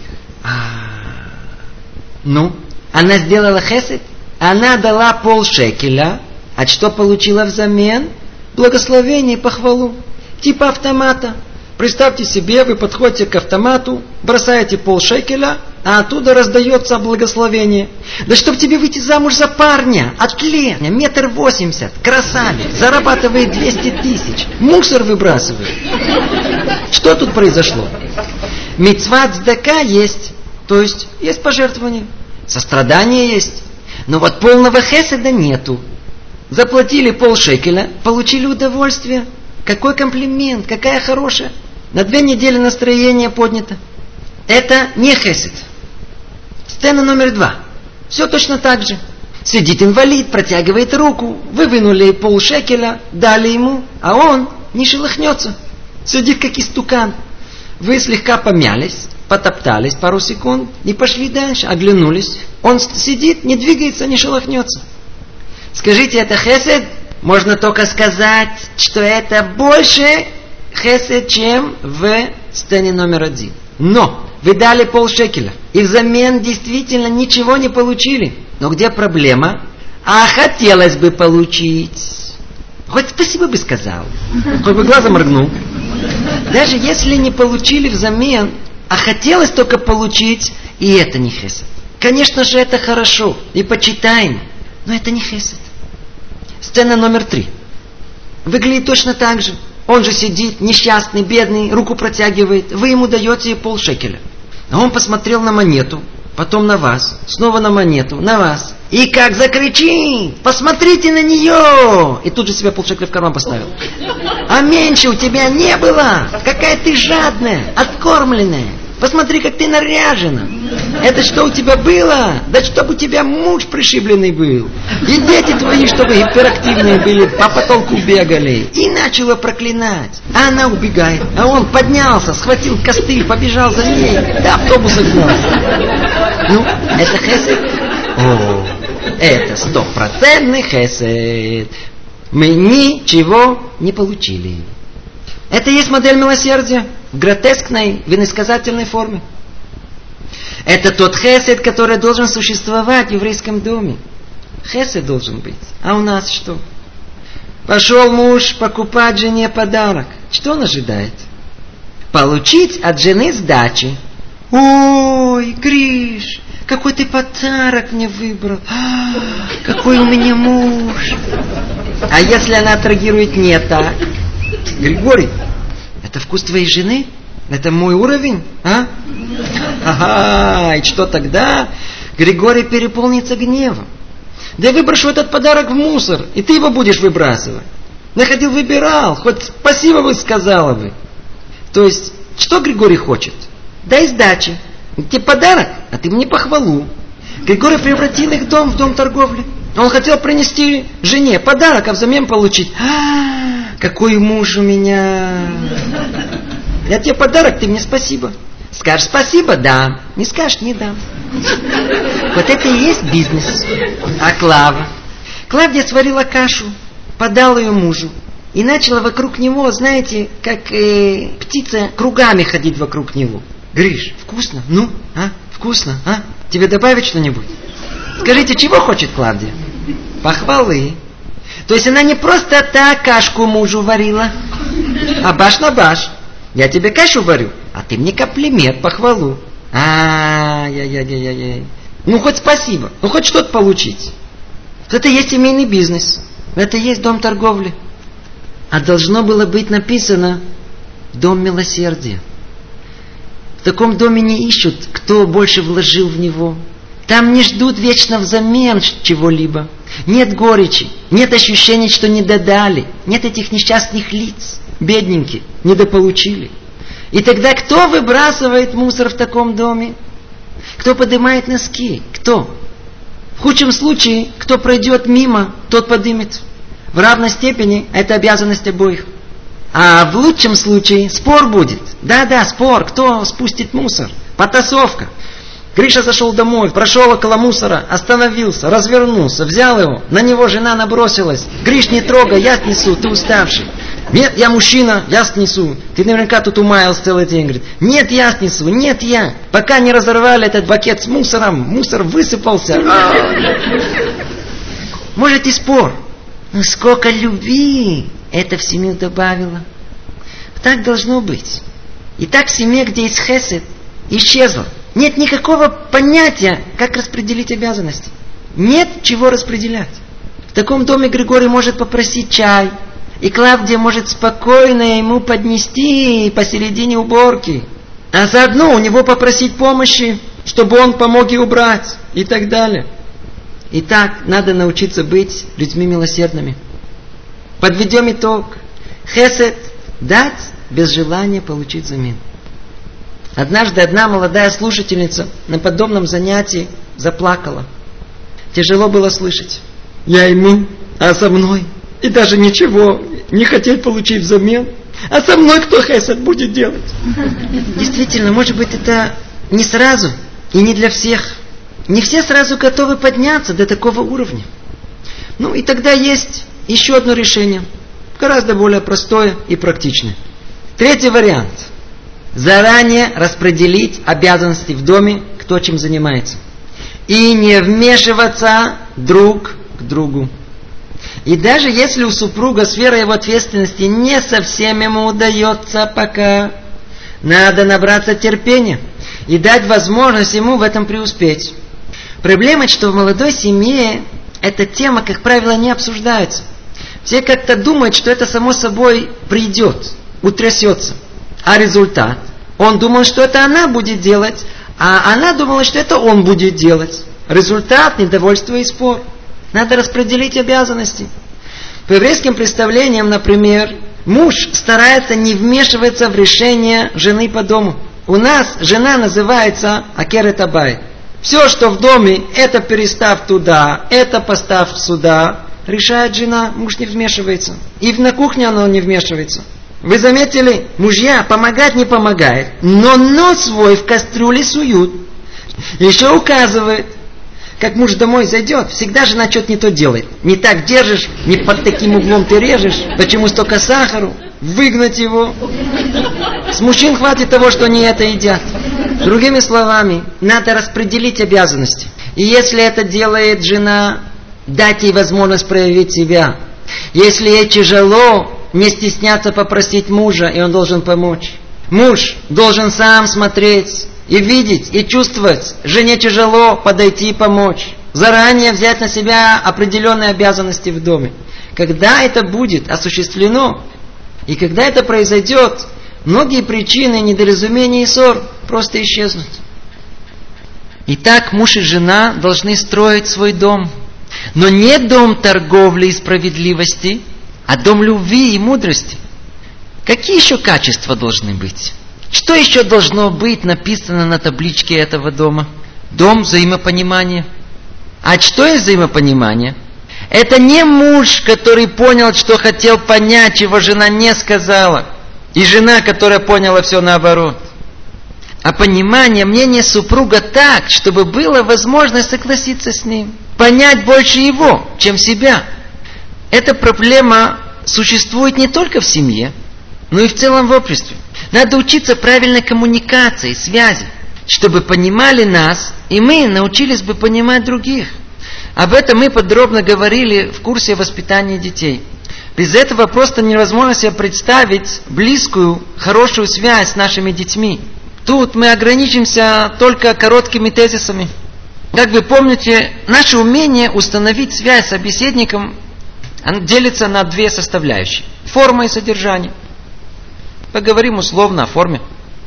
Ну, она сделала хесед? Она дала полшекеля. А что получила взамен? Благословение и похвалу. Типа автомата. Представьте себе, вы подходите к автомату, бросаете полшекеля, а оттуда раздается благословение. Да чтоб тебе выйти замуж за парня, атлет, 1,80 м, красавец, зарабатывает 200 тысяч, мусор выбрасывает. Что тут произошло? Мицва цдака есть, то есть есть пожертвование, сострадание есть, но вот полного хеседа нету. Заплатили полшекеля, получили удовольствие. Какой комплимент, какая хорошая. На 2 недели настроение поднято. Это не хесед. Сцена номер 2. Все точно так же. Сидит инвалид, протягивает руку. Вы вынули полшекеля, дали ему, а он не шелохнется. Сидит как истукан. Вы слегка помялись, потоптались пару секунд и пошли дальше, оглянулись. Он сидит, не двигается, не шелохнется. Скажите, это хесед? Можно только сказать, что это больше хесед, чем в сцене номер 1. Но вы дали полшекеля, и взамен действительно ничего не получили. Но где проблема? А хотелось бы получить. Хоть спасибо бы сказал, хоть бы глазом моргнул. Даже если не получили взамен, а хотелось только получить, и это не хесед. Конечно же, это хорошо и почитаемо, но это не хесед. Сцена номер 3. Выглядит точно так же. Он же сидит, несчастный, бедный, руку протягивает. Вы ему даете полшекеля. А он посмотрел на монету, потом на вас, снова на монету, на вас. И как закричит: посмотрите на нее! И тут же себе полшекеля в карман поставил. А меньше у тебя не было! Какая ты жадная, откормленная! Посмотри, как ты наряжена. Это что у тебя было? Да чтобы у тебя муж пришибленный был. И дети твои, чтобы гиперактивные были, по потолку бегали. И начала проклинать. А она убегает. А он поднялся, схватил костыль, побежал за ней. До автобуса гнался. Ну, это хесед? О, это 100% хесед. Мы ничего не получили. Это и есть модель милосердия в гротескной, в иносказательной форме. Это тот хесед, который должен существовать в еврейском доме. Хесед должен быть. А у нас что? Пошел муж покупать жене подарок. Что он ожидает? Получить от жены сдачи. Ой, Гриш, какой ты подарок мне выбрал. Какой у меня муж. А если она отреагирует не так? Григорий, это вкус твоей жены? Это мой уровень? А? Ага, и что тогда? Григорий переполнится гневом. Да я выброшу этот подарок в мусор, и ты его будешь выбрасывать. Находил, выбирал, хоть спасибо бы сказала бы. То есть, что Григорий хочет? Дай сдачи. Тебе подарок, а ты мне похвалу. Григорий превратил их дом в дом торговли. Он хотел принести жене подарок, а взамен получить. Какой муж у меня. Я тебе подарок, ты мне спасибо. Скажешь спасибо, да. Не скажешь, не дам. Вот это и есть бизнес. А Клава? Клавдия сварила кашу, подала ее мужу. И начала вокруг него, знаете, как птица кругами ходить вокруг него. Гриш, вкусно? Ну, а? Вкусно, а? Тебе добавить что-нибудь? Скажите, чего хочет Клавдия? Похвалы. То есть она не просто так кашку мужу варила, а баш на баш. Я тебе кашу варю, а ты мне комплимент, похвалу. Яй-яй-яй-яй. Ну, хоть спасибо, ну, хоть что-то получить. Это и есть семейный бизнес. Это и есть дом торговли. А должно было быть написано «Дом милосердия». В таком доме не ищут, кто больше вложил в него. Там не ждут вечно взамен чего-либо. Нет горечи, нет ощущения, что не додали. Нет этих несчастных лиц, бедненьких, недополучили. И тогда кто выбрасывает мусор в таком доме? Кто поднимает носки? Кто? В худшем случае, кто пройдет мимо, тот поднимет. В равной степени это обязанность обоих. А в лучшем случае спор будет. Да-да, спор. Кто спустит мусор? Потасовка. Гриша зашел домой, прошел около мусора, остановился, развернулся, взял его. На него жена набросилась. Гриш, не трогай, я снесу, ты уставший. Нет, я мужчина, я снесу. Ты наверняка тут умаялся целый день. Говорит, нет, я снесу, нет, я. Пока не разорвали этот бакет с мусором, мусор высыпался. Может и спор. Но сколько любви это в семью добавило. Так должно быть. И так в семье, где есть хесед, исчезло. Нет никакого понятия, как распределить обязанности. Нет чего распределять. В таком доме Григорий может попросить чай, и Клавдия может спокойно ему поднести посередине уборки. А заодно у него попросить помощи, чтобы он помог ей убрать, и так далее. Итак, надо научиться быть людьми милосердными. Подведем итог. Хесед – дать без желания получить взамен. Однажды одна молодая слушательница на подобном занятии заплакала. Тяжело было слышать. Я ему, а со мной? И даже ничего не хотеть получить взамен. А со мной кто хесед будет делать? Действительно, может быть, это не сразу и не для всех. Не все сразу готовы подняться до такого уровня. Ну и тогда есть еще одно решение. Гораздо более простое и практичное. Третий вариант. Заранее распределить обязанности в доме, кто чем занимается. И не вмешиваться друг к другу. И даже если у супруга сфера его ответственности не совсем ему удается пока, надо набраться терпения и дать возможность ему в этом преуспеть. Проблема, что в молодой семье эта тема, как правило, не обсуждается. Все как-то думают, что это само собой придет, утрясется. А результат? Он думал, что это она будет делать, а она думала, что это он будет делать. Результат – недовольство и спор. Надо распределить обязанности. По еврейским представлениям, например, муж старается не вмешиваться в решение жены по дому. у нас жена называется акерет абайт. Все, что в доме, это перестав туда, это поставь сюда, решает жена, муж не вмешивается. И на кухне он не вмешивается. Вы заметили, мужья помогать не помогает, но нос свой в кастрюле суют. Еще указывает, как муж домой зайдет, всегда жена что-то не то делает. Не так держишь, не под таким углом ты режешь, почему столько сахару, выгнать его. С мужчин хватит того, что они это едят. Другими словами, надо распределить обязанности. И если это делает жена, дать ей возможность проявить себя. Если ей тяжело, не стесняться попросить мужа, и он должен помочь. Муж должен сам смотреть и видеть, и чувствовать. Жене тяжело подойти и помочь. Заранее взять на себя определенные обязанности в доме. Когда это будет осуществлено, и когда это произойдет, многие причины недоразумения и ссор просто исчезнут. Итак, муж и жена должны строить свой дом. Но не дом торговли и справедливости, а дом любви и мудрости. Какие еще качества должны быть? Что еще должно быть написано на табличке этого дома? Дом взаимопонимания. А что есть взаимопонимание? Это не муж, который понял, что хотел понять, чего жена не сказала. И жена, которая поняла все наоборот. А понимание мнения супруга так, чтобы была возможность согласиться с ним. Понять больше его, чем себя. Эта проблема существует не только в семье, но и в целом в обществе. Надо учиться правильной коммуникации, связи, чтобы понимали нас, и мы научились бы понимать других. Об этом мы подробно говорили в курсе воспитания детей. Без этого просто невозможно себе представить близкую, хорошую связь с нашими детьми. Тут мы ограничимся только короткими тезисами. Как вы помните, наше умение установить связь с собеседником делится на две составляющие. Форма и содержание. Поговорим условно о форме.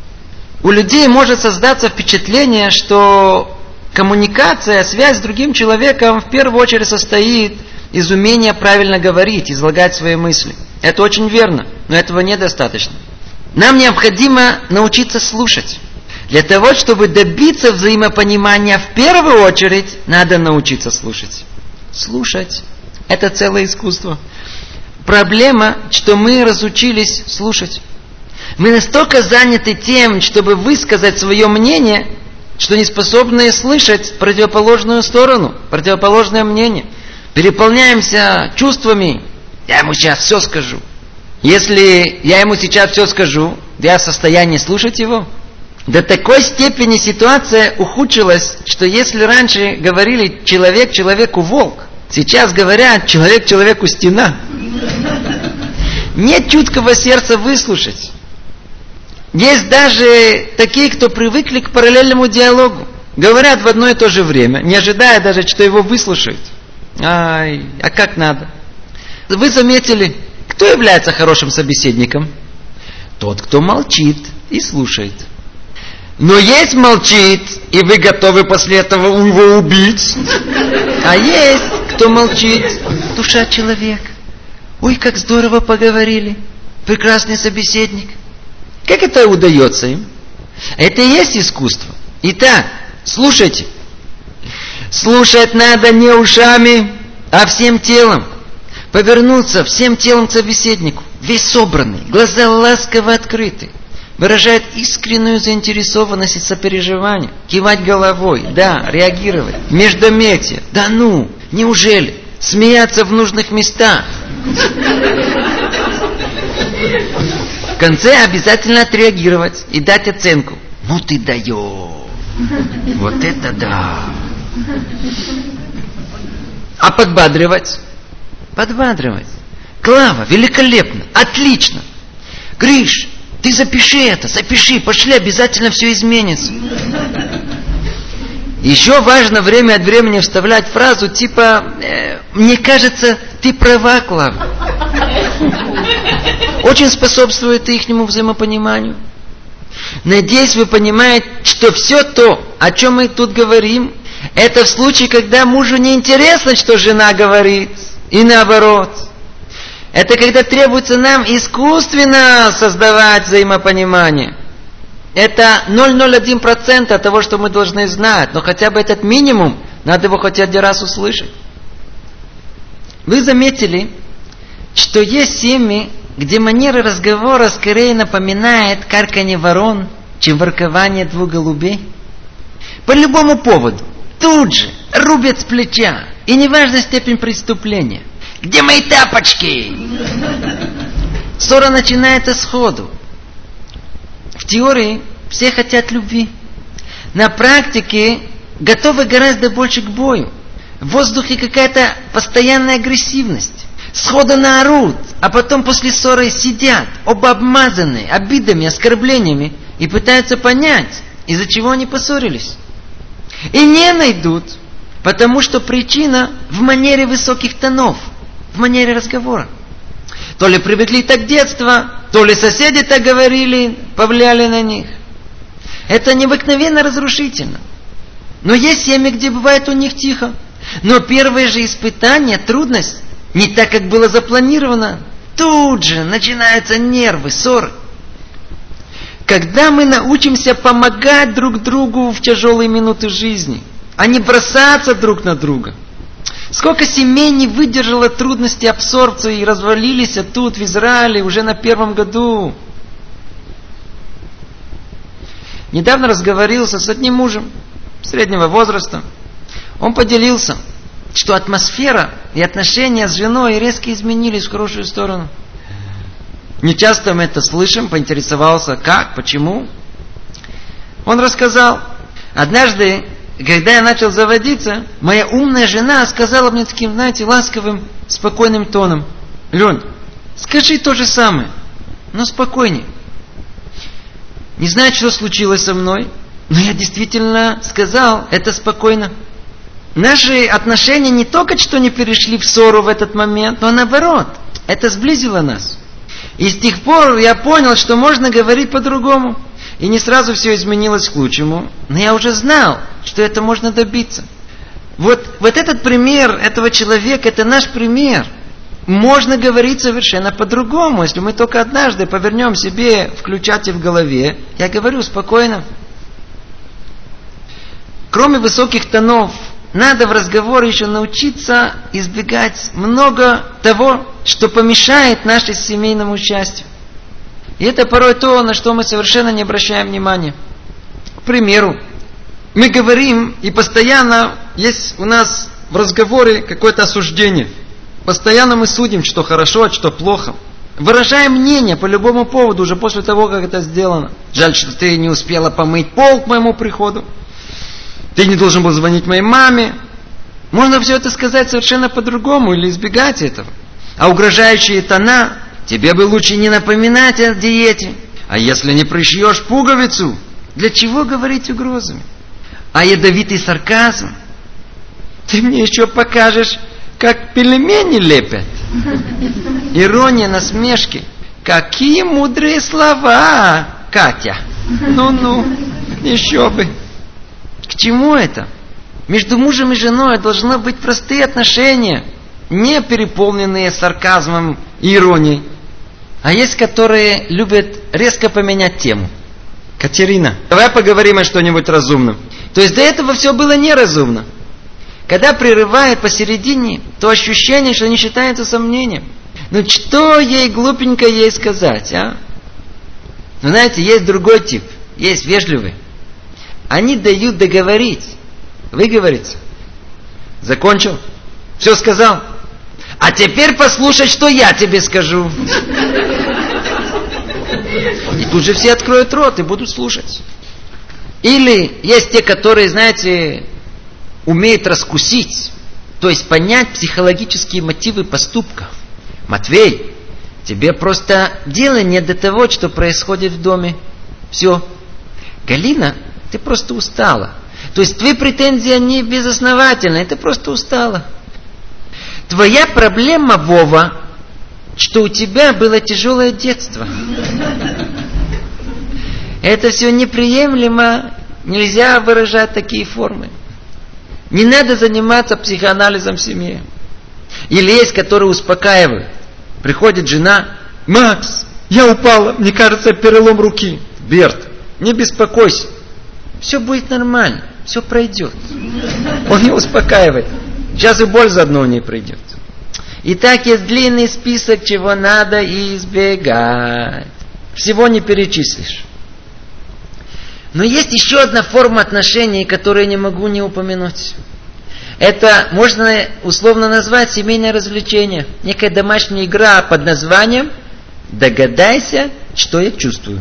У людей может создаться впечатление, что коммуникация, связь с другим человеком в первую очередь состоит из умения правильно говорить, излагать свои мысли. Это очень верно, но этого недостаточно. Нам необходимо научиться слушать. Для того, чтобы добиться взаимопонимания, в первую очередь надо научиться слушать. Слушать – это целое искусство. Проблема, что мы разучились слушать. Мы настолько заняты тем, чтобы высказать свое мнение, что не способны слышать противоположную сторону, противоположное мнение. Переполняемся чувствами. Я ему сейчас все скажу. Если я ему сейчас все скажу, я в состоянии слушать его? До такой степени ситуация ухудшилась, что если раньше говорили человек человеку волк, сейчас говорят человек человеку стена. Нет чуткого сердца выслушать. Есть даже такие, кто привыкли к параллельному диалогу. Говорят в одно и то же время, не ожидая даже, что его выслушают. А как надо? Вы заметили, кто является хорошим собеседником? Тот, кто молчит и слушает. Но есть молчит, и вы готовы после этого его убить. А есть, кто молчит, душа человека. Ой, как здорово поговорили. Прекрасный собеседник. Как это удается им? Это и есть искусство. Итак, слушайте. Слушать надо не ушами, а всем телом. Повернуться всем телом к собеседнику. Весь собранный, глаза ласково открыты. Выражает искреннюю заинтересованность и сопереживание. Кивать головой, да, реагировать. Междометие, да ну, неужели? Смеяться в нужных местах. В конце обязательно отреагировать и дать оценку. Ну ты даешь. Вот это да. А подбадривать? Подбадривать. Клава, великолепно, отлично. Гриш, ты запиши это, запиши, пошли, обязательно все изменится. Еще важно время от времени вставлять фразу типа «Мне кажется, ты права, Клава». Очень способствует ихнему взаимопониманию. Надеюсь, вы понимаете, что все то, о чем мы тут говорим, это в случае, когда мужу не интересно, что жена говорит, и наоборот. Это когда требуется нам искусственно создавать взаимопонимание. Это 0,01% того, что мы должны знать. Но хотя бы этот минимум, надо его хоть один раз услышать. Вы заметили, что есть семьи, где манера разговора скорее напоминает карканье ворон, чем воркование двух голубей? По любому поводу. Тут же рубят с плеча. И неважна степень преступления. Где мои тапочки? Ссора начинается сходу. В теории все хотят любви. На практике готовы гораздо больше к бою. В воздухе какая-то постоянная агрессивность. Сходу наорут, а потом после ссоры сидят, оба обмазанные обидами, оскорблениями, и пытаются понять, из-за чего они поссорились. И не найдут, потому что причина в манере высоких тонов, в манере разговора. То ли привыкли так с детства, то ли соседи так говорили, повлияли на них. Это необыкновенно разрушительно. Но есть семьи, где бывает у них тихо. Но первое же испытание, трудность, не так, как было запланировано. Тут же начинаются нервы, ссоры. Когда мы научимся помогать друг другу в тяжелые минуты жизни, а не бросаться друг на друга. Сколько семей не выдержало трудности абсорбции и развалились тут, в Израиле, уже на 1 году. Недавно разговорился с одним мужем среднего возраста. Он поделился, что атмосфера и отношения с женой резко изменились в хорошую сторону. Не часто мы это слышим, поинтересовался, как, почему. Он рассказал, однажды, когда я начал заводиться, моя умная жена сказала мне таким, знаете, ласковым, спокойным тоном: Лен, скажи то же самое, но спокойнее. Не знаю, что случилось со мной, но я действительно сказал это спокойно. Наши отношения не только что не перешли в ссору в этот момент, но наоборот, это сблизило нас. И с тех пор я понял, что можно говорить по-другому. И не сразу все изменилось к лучшему, но я уже знал, что это можно добиться. Вот этот пример этого человека, это наш пример. Можно говорить совершенно по-другому, если мы только однажды повернем себе включатель в голове. Я говорю спокойно. Кроме высоких тонов, надо в разговоре еще научиться избегать много того, что помешает нашему семейному счастью. И это порой то, на что мы совершенно не обращаем внимания. К примеру, мы говорим, и постоянно есть у нас в разговоре какое-то осуждение. Постоянно мы судим, что хорошо, что плохо. Выражаем мнение по любому поводу уже после того, как это сделано. Жаль, что ты не успела помыть пол к моему приходу. Ты не должен был звонить моей маме. Можно все это сказать совершенно по-другому или избегать этого. А угрожающие тона: тебе бы лучше не напоминать о диете. А если не пришьешь пуговицу, для чего говорить угрозами? А ядовитый сарказм: ты мне еще покажешь, как пельмени лепят. Ирония, насмешки: какие мудрые слова, Катя. Ну-ну, еще бы. К чему это? Между мужем и женой должны быть простые отношения, не переполненные сарказмом и иронией. А есть, которые любят резко поменять тему. Катерина, давай поговорим о что-нибудь разумном. То есть до этого все было неразумно. Когда прерывает посередине, то ощущение, что не считается сомнением. Ну что ей глупенько ей сказать, а? Ну знаете, есть другой тип, есть вежливый. Они дают договорить, выговориться. Закончил? Все сказал? А теперь послушай, что я тебе скажу. И тут же все откроют рот и будут слушать. Или есть те, которые, знаете, умеют раскусить, то есть понять психологические мотивы поступка. Матвей, тебе просто дело не до того, что происходит в доме. Все. Галина, ты просто устала. То есть твои претензии, они безосновательны, ты просто устала. Твоя проблема, Вова, что у тебя было тяжелое детство. Это все неприемлемо, нельзя выражать такие формы. Не надо заниматься психоанализом в семье. Или есть, которые успокаивают. Приходит жена: Макс, я упала, мне кажется, перелом руки. Берт, не беспокойся. Все будет нормально, все пройдет. Он ее успокаивает. Сейчас и боль заодно у ней пройдет. И так есть длинный список, чего надо избегать. Всего не перечислишь. Но есть еще одна форма отношений, которую не могу не упомянуть. Это можно условно назвать семейное развлечение. Некая домашняя игра под названием «Догадайся, что я чувствую».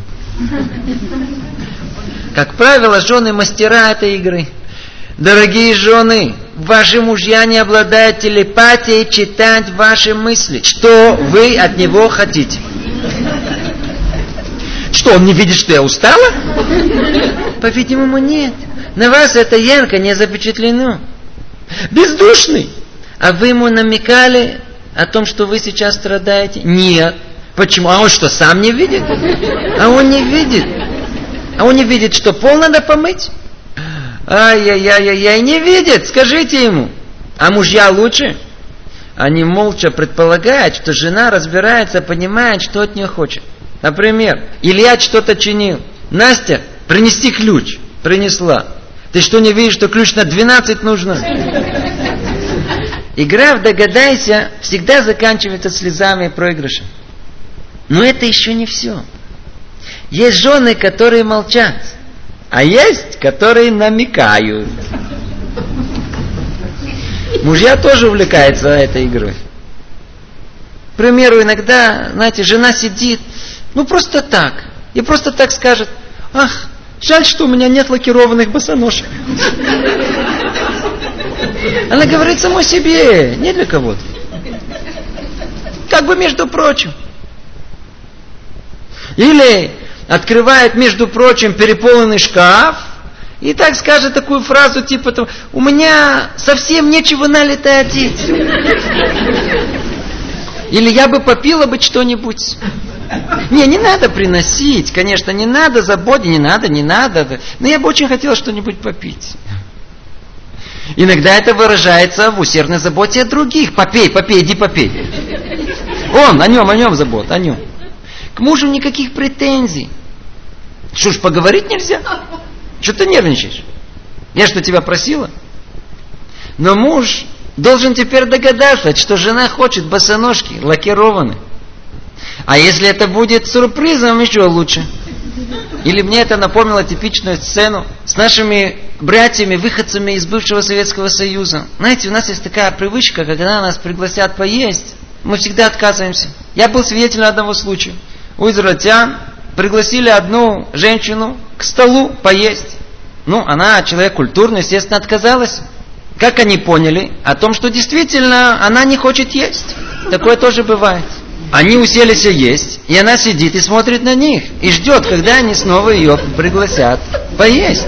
Как правило, жены мастера этой игры. Дорогие жены, ваши мужья не обладают телепатией читать ваши мысли. Что вы от него хотите? Что, он не видит, что я устала? По-видимому, нет. На вас это ярко не запечатлено. Бездушный. А вы ему намекали о том, что вы сейчас страдаете? Нет. Почему? А он что, сам не видит? А он не видит. А он не видит, что пол надо помыть? Ай-яй-яй-яй, не видит, скажите ему. А мужья лучше? Они молча предполагают, что жена разбирается, понимает, что от нее хочет. Например, Илья что-то чинил. Настя, принести ключ. Принесла. Ты что, не видишь, что ключ на 12 нужно? Игра в «Догадайся» всегда заканчивается слезами и проигрышем. Но это еще не все. Есть жены, которые молчат, а есть, которые намекают. Мужья тоже увлекаются этой игрой. К примеру, иногда, знаете, жена сидит, просто так, и просто так скажет: ах, жаль, что у меня нет лакированных босоножек. Она говорит самой себе, не для кого-то. Как бы между прочим. Или открывает, между прочим, переполненный шкаф и так скажет такую фразу типа: у меня совсем нечего налито одеть. Или я бы попила бы что-нибудь. Не надо приносить, конечно, не надо заботить, не надо. Но я бы очень хотела что-нибудь попить. Иногда это выражается в усердной заботе о других. Попей, иди попей. О нем забота, о нем. К мужу никаких претензий. Что ж, поговорить нельзя? Что ты нервничаешь? Я что, тебя просила? Но муж должен теперь догадаться, что жена хочет босоножки лакированные. А если это будет сюрпризом, еще лучше. Или мне это напомнило типичную сцену с нашими братьями, выходцами из бывшего Советского Союза. Знаете, у нас есть такая привычка, когда нас пригласят поесть, мы всегда отказываемся. Я был свидетелем одного случая. У израильтян пригласили одну женщину к столу поесть. Она, человек культурный, естественно, отказалась. Как они поняли? О том, что действительно она не хочет есть. Такое тоже бывает. Они уселись есть, и она сидит и смотрит на них, и ждет, когда они снова ее пригласят поесть.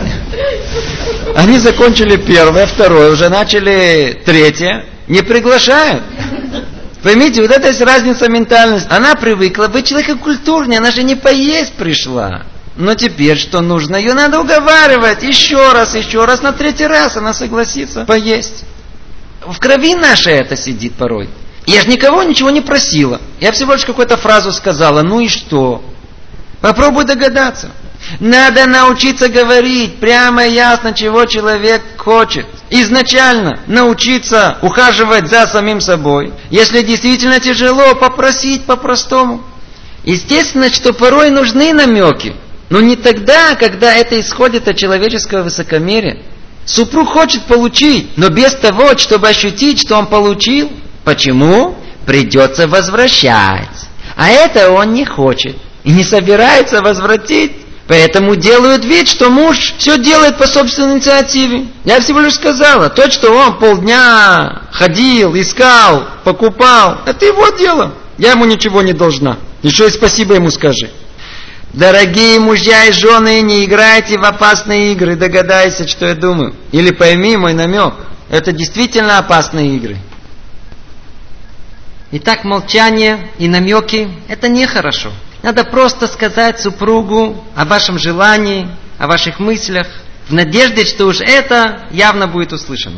Они закончили первое, второе, уже начали третье, не приглашают. Поймите, вот это есть разница ментальности. Она привыкла быть человеком культурнее, она же не поесть пришла. Но теперь что нужно? Ее надо уговаривать еще раз, на третий раз она согласится поесть. В крови нашей это сидит порой. Я же никого ничего не просила. Я всего лишь какую-то фразу сказала. Ну и что? Попробуй догадаться. Надо научиться говорить прямо и ясно, чего человек хочет. Изначально научиться ухаживать за самим собой. Если действительно тяжело, попросить по-простому. Естественно, что порой нужны намеки. Но не тогда, когда это исходит от человеческого высокомерия. Супруг хочет получить, но без того, чтобы ощутить, что он получил. Почему? Придется возвращать. А это он не хочет. И не собирается возвратить. Поэтому делают вид, что муж все делает по собственной инициативе. Я всего лишь сказала, то, что он полдня ходил, искал, покупал, это его дело. Я ему ничего не должна. Еще и спасибо ему скажи. Дорогие мужья и жены, не играйте в опасные игры. Догадайся, что я думаю. Или пойми мой намек. Это действительно опасные игры. Итак, молчание и намеки – это нехорошо. Надо просто сказать супругу о вашем желании, о ваших мыслях, в надежде, что уж это явно будет услышано.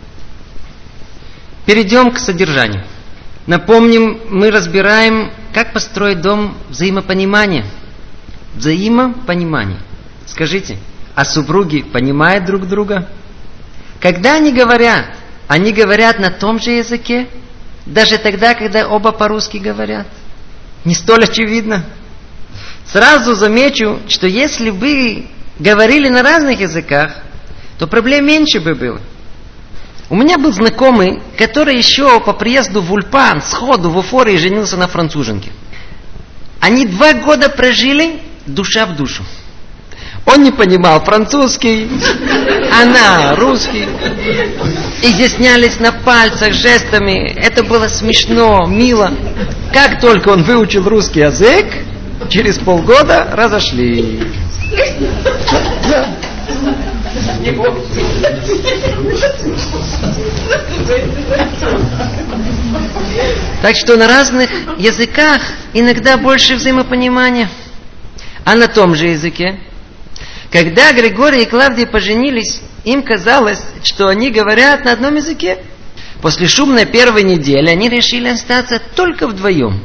Перейдем к содержанию. Напомним, мы разбираем, как построить дом взаимопонимания. Взаимопонимание. Скажите, а супруги понимают друг друга? Когда они говорят на том же языке? Даже тогда, когда оба по-русски говорят? Не столь очевидно. Сразу замечу, что если бы говорили на разных языках, то проблем меньше бы было. У меня был знакомый, который еще по приезду в Ульпан сходу в эйфории женился на француженке. Они 2 года прожили душа в душу. Он не понимал французский, она русский. Изъяснялись на пальцах, жестами. Это было смешно, мило. Как только он выучил русский язык, через полгода разошлись. Так что на разных языках иногда больше взаимопонимания. А на том же языке? Когда Григорий и Клавдия поженились, им казалось, что они говорят на одном языке. После шумной первой недели они решили остаться только вдвоем.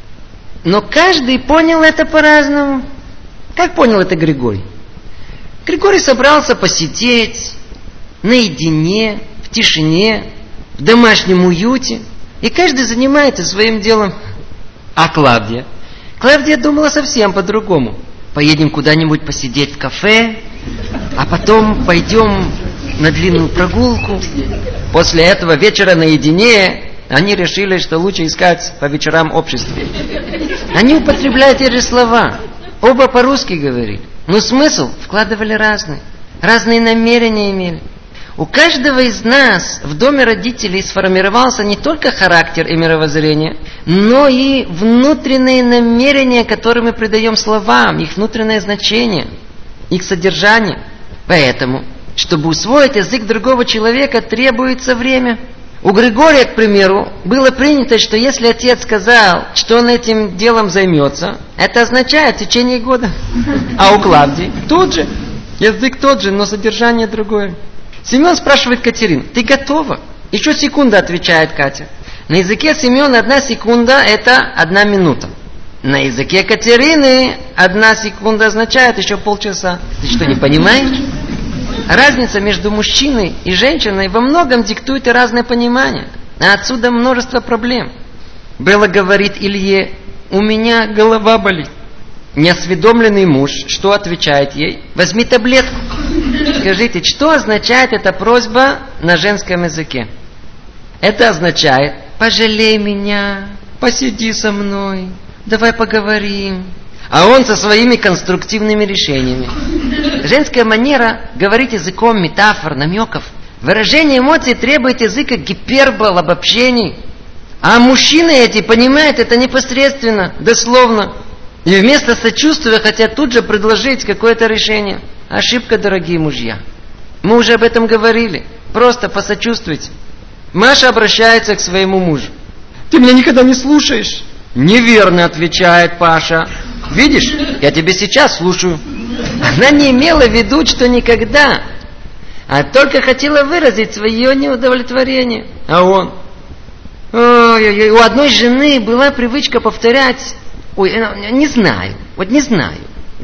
Но каждый понял это по-разному. Как понял это Григорий? Григорий собрался посидеть наедине, в тишине, в домашнем уюте. И каждый занимается своим делом. А Клавдия? Клавдия думала совсем по-другому. Поедем куда-нибудь посидеть в кафе, а потом пойдем на длинную прогулку. После этого вечера наедине они решили, что лучше искать по вечерам общество. Они употребляют те же слова. Оба по-русски говорили. Но смысл вкладывали разный. Разные намерения имели. У каждого из нас в доме родителей сформировался не только характер и мировоззрение, но и внутренние намерения, которые мы придаем словам, их внутреннее значение, их содержание. Поэтому, чтобы усвоить язык другого человека, требуется время. У Григория, к примеру, было принято, что если отец сказал, что он этим делом займется, это означает в течение года. А у Клавдии тут же. Язык тот же, но содержание другое. Семен спрашивает Катерину: ты готова? Еще секунда, отвечает Катя. На языке Семена 1 секунда это 1 минута. На языке Катерины 1 секунда означает еще полчаса. Ты что, не понимаешь? Разница между мужчиной и женщиной во многом диктует и разное понимание. А отсюда множество проблем. Белла говорит Илье: у меня голова болит. Неосведомленный муж что отвечает ей? Возьми таблетку. Скажите, что означает эта просьба на женском языке? Это означает: пожалей меня, посиди со мной, давай поговорим. А он со своими конструктивными решениями. Женская манера говорить языком метафор, намеков. Выражение эмоций требует языка гипербол, обобщений. А мужчины эти понимают это непосредственно, дословно. И вместо сочувствия хотят тут же предложить какое-то решение. Ошибка, дорогие мужья. Мы уже об этом говорили. Просто посочувствуйте. Маша обращается к своему мужу: ты меня никогда не слушаешь. Неверно, отвечает Паша. Видишь, я тебя сейчас слушаю. Она не имела в виду, что никогда, а только хотела выразить свое неудовлетворение. А он: ой-ой-ой. У одной жены была привычка повторять: ой, не знаю, вот не знаю.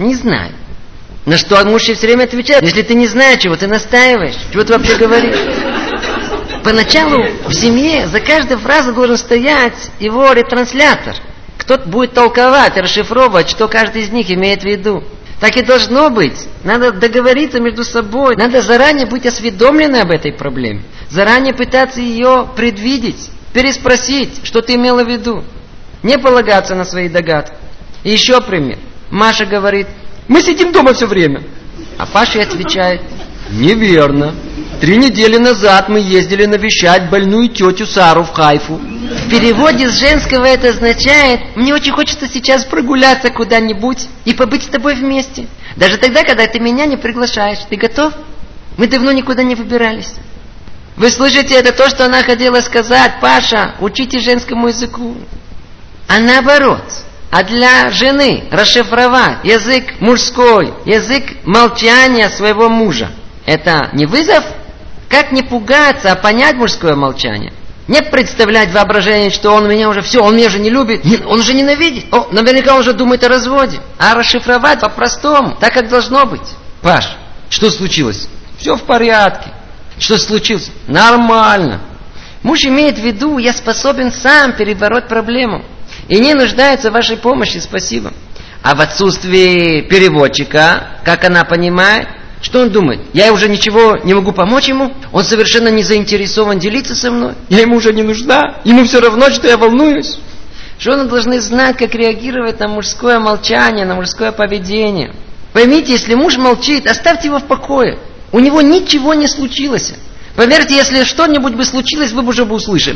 На что муж ей все время отвечает: если ты не знаешь, чего ты настаиваешь, чего ты вообще говоришь. Поначалу в семье за каждой фразой должен стоять его ретранслятор. Кто-то будет толковать, расшифровывать, что каждый из них имеет в виду. Так и должно быть. Надо договориться между собой. Надо заранее быть осведомлены об этой проблеме. Заранее пытаться ее предвидеть, переспросить, что ты имела в виду. Не полагаться на свои догадки. И еще пример. Маша говорит: мы сидим дома все время. А Паша отвечает: неверно. 3 недели назад мы ездили навещать больную тетю Сару в Хайфу. В переводе с женского это означает: мне очень хочется сейчас прогуляться куда-нибудь и побыть с тобой вместе. Даже тогда, когда ты меня не приглашаешь. Ты готов? Мы давно никуда не выбирались. Вы слышите, это то, что она хотела сказать. Паша, учите женскому языку. А наоборот. А для жены расшифровать язык мужской, язык молчания своего мужа — это не вызов? Как не пугаться, а понять мужское молчание? Не представлять воображение, что он меня уже все, он меня уже не любит, он уже ненавидит. Наверняка он уже думает о разводе. А расшифровать по-простому, так как должно быть. Паш, что случилось? Все в порядке. Что случилось? Нормально. Муж имеет в виду, я способен сам перебороть проблему. И не нуждается в вашей помощи, спасибо. А в отсутствии переводчика, как она понимает, что он думает? Я уже ничего не могу помочь ему? Он совершенно не заинтересован делиться со мной? Я ему уже не нужна? Ему все равно, что я волнуюсь? Жены должны знать, как реагировать на мужское молчание, на мужское поведение. Поймите, если муж молчит, оставьте его в покое. У него ничего не случилось. Поверьте, если что-нибудь бы случилось, вы бы уже услышали.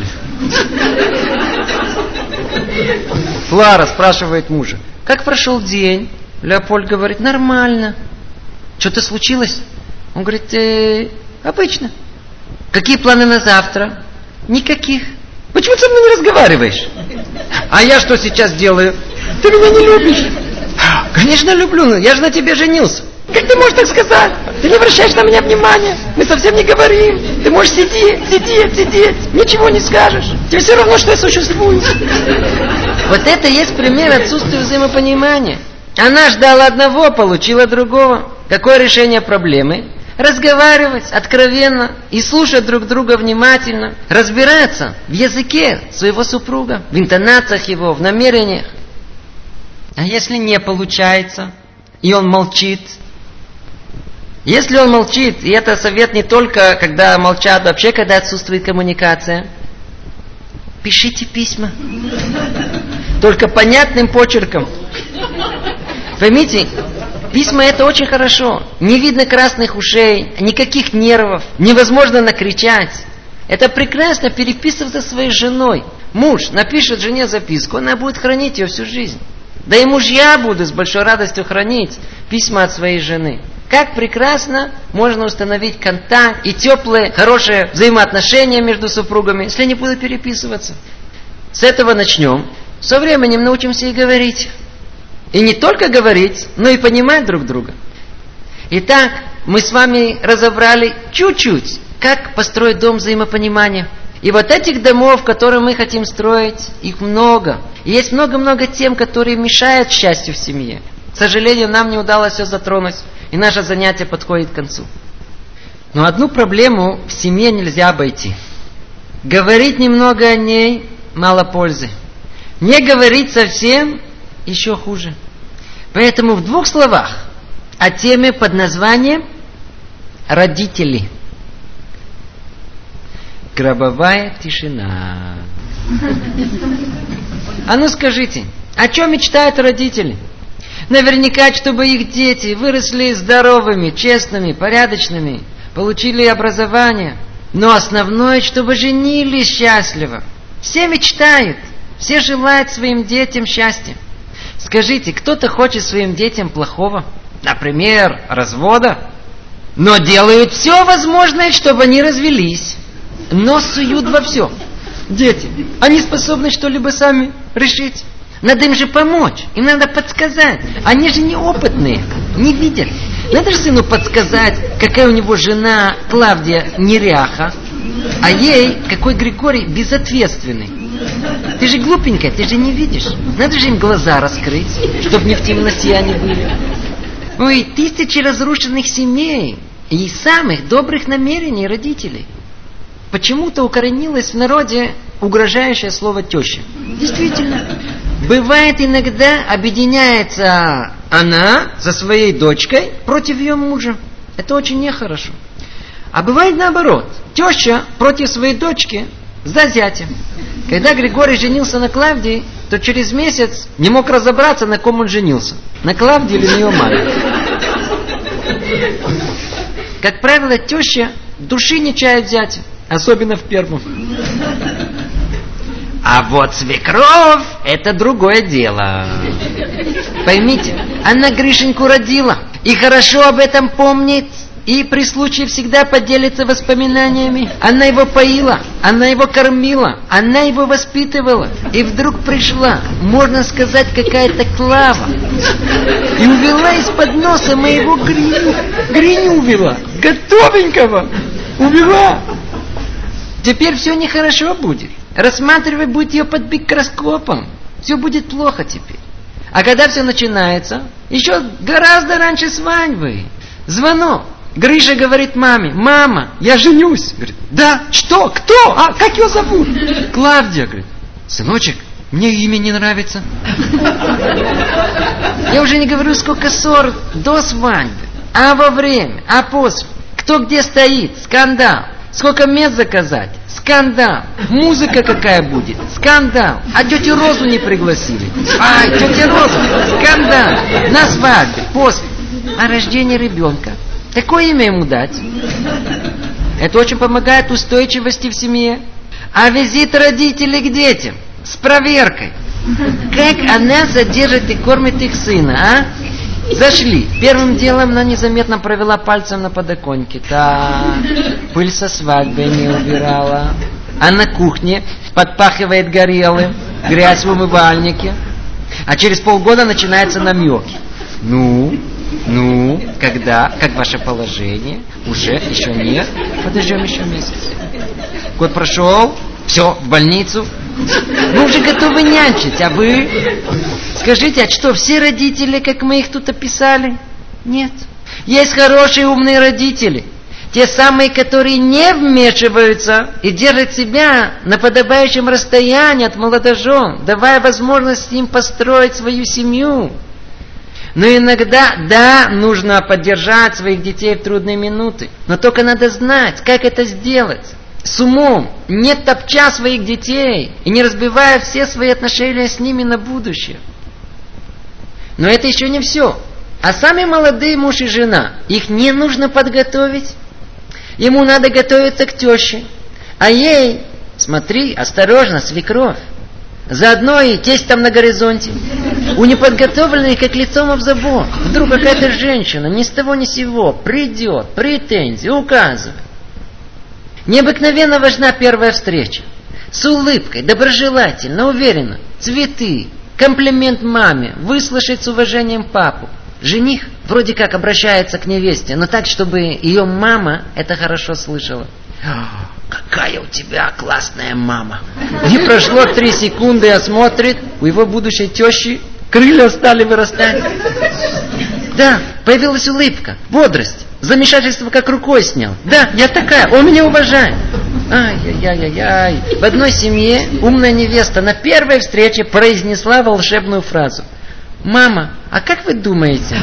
Клара спрашивает мужа: как прошел день? Леопольд говорит: нормально. Что-то случилось? Он говорит: обычно. Какие планы на завтра? Никаких. Почему ты со мной не разговариваешь? А я что сейчас делаю? Ты меня не любишь. Конечно люблю, но я же на тебе женился. Как ты можешь так сказать? Ты не обращаешь на меня внимания. Мы совсем не говорим. Ты можешь сидеть. Ничего не скажешь. Тебе все равно, что я существую. Вот это и есть пример отсутствия взаимопонимания. Она ждала одного, получила другого. Какое решение проблемы? Разговаривать откровенно и слушать друг друга внимательно. Разбираться в языке своего супруга, в интонациях его, в намерениях. А если не получается, и он молчит? Если он молчит, и это совет не только, когда молчат, вообще, когда отсутствует коммуникация, пишите письма. Только понятным почерком. Поймите, письма это очень хорошо. Не видно красных ушей, никаких нервов, невозможно накричать. Это прекрасно переписываться со своей женой. Муж напишет жене записку, она будет хранить ее всю жизнь. Да и мужья будут с большой радостью хранить письма от своей жены. Как прекрасно можно установить контакт и теплые, хорошие взаимоотношения между супругами, если они будут переписываться. С этого начнем. Со временем научимся и говорить. И не только говорить, но и понимать друг друга. Итак, мы с вами разобрали чуть-чуть, как построить дом взаимопонимания. И вот этих домов, которые мы хотим строить, их много. И есть много-много тем, которые мешают счастью в семье. К сожалению, нам не удалось все затронуть, и наше занятие подходит к концу. Но одну проблему в семье нельзя обойти. Говорить немного о ней мало пользы. Не говорить совсем еще хуже. Поэтому в 2 словах о теме под названием «Родители». Гробовая тишина. А ну скажите, о чем мечтают родители? Наверняка, чтобы их дети выросли здоровыми, честными, порядочными, получили образование. Но основное, чтобы женились счастливо. Все мечтают, все желают своим детям счастья. Скажите, кто-то хочет своим детям плохого? Например, развода? Но делают все возможное, чтобы они развелись. Нос суют во все. Дети, они способны что-либо сами решить. Надо им же помочь, им надо подсказать. Они же неопытные, не видят. Надо же сыну подсказать, какая у него жена Клавдия неряха, а ей какой Григорий безответственный. Ты же глупенькая, ты же не видишь. Надо же им глаза раскрыть, чтобы не в темноте они были. Ой, тысячи разрушенных семей и самых добрых намерений родителей. Почему-то укоренилось в народе угрожающее слово теща. Действительно, бывает иногда объединяется она со своей дочкой против ее мужа. Это очень нехорошо. А бывает наоборот. Теща против своей дочки за зятя. Когда Григорий женился на Клавдии, то через месяц не мог разобраться, на ком он женился. На Клавдии или на ее маме. Как правило, теща души не чает зятя. Особенно в первом. А вот свекровь – это другое дело. Поймите, она Гришеньку родила. И хорошо об этом помнит. И при случае всегда поделится воспоминаниями. Она его поила, она его кормила, она его воспитывала. И вдруг пришла, можно сказать, какая-то Клава. И увела из-под носа моего Гриню. Гриню увела, готовенького. Увела. Теперь все нехорошо будет. Рассматривать будет ее под микроскопом. Все будет плохо теперь. А когда все начинается, еще гораздо раньше свадьбы. Звонок. Гриша говорит маме: мама, я женюсь. Говорит: да, что, кто, как ее зовут? Клавдия. Говорит: сыночек, мне имя не нравится. Я уже не говорю, сколько ссор до свадьбы, а во время, а после. Кто где стоит, скандал. Сколько мест заказать, скандал. Музыка какая будет, скандал. А тетю Розу не пригласили. Тетя Роза, скандал. На свадьбе, после. А рождение ребенка, какое имя ему дать? Это очень помогает устойчивости в семье. А визит родителей к детям с проверкой. Как она содержит и кормит их сына, Зашли. Первым делом она незаметно провела пальцем на подоконнике. Пыль со свадьбы не убирала. А на кухне подпахивает горелым, грязь в умывальнике. А через полгода начинаются намеки. Когда? Как ваше положение? Уже? Еще нет? Подождем еще месяц. Год прошел, все, в больницу. Мы уже готовы нянчить, а вы? Скажите, а что, все родители, как мы их тут описали? Нет. Есть хорошие умные родители. Те самые, которые не вмешиваются и держат себя на подобающем расстоянии от молодожен, давая возможность им построить свою семью. Но иногда, нужно поддержать своих детей в трудные минуты. Но только надо знать, как это сделать. С умом, не топча своих детей и не разбивая все свои отношения с ними на будущее. Но это еще не все. А сами молодые муж и жена, их не нужно подготовить. Ему надо готовиться к теще. А ей, смотри, осторожно, свекровь. Заодно и тесть там на горизонте. У неподготовленных как лицом об забор. Вдруг какая-то женщина ни с того ни с сего придет, претензии указывает. Необыкновенно важна первая встреча. С улыбкой, доброжелательно, уверенно. Цветы, комплимент маме, выслушать с уважением папу. Жених вроде как обращается к невесте, но так, чтобы ее мама это хорошо слышала. Какая у тебя классная мама. Не прошло 3 секунды, а смотрит, у его будущей тещи крылья стали вырастать. Да, появилась улыбка, бодрость. Замешательство как рукой снял. Да, я такая, он меня уважает. Ай-яй-яй-яй. В одной семье умная невеста на первой встрече произнесла волшебную фразу: мама, а как вы думаете?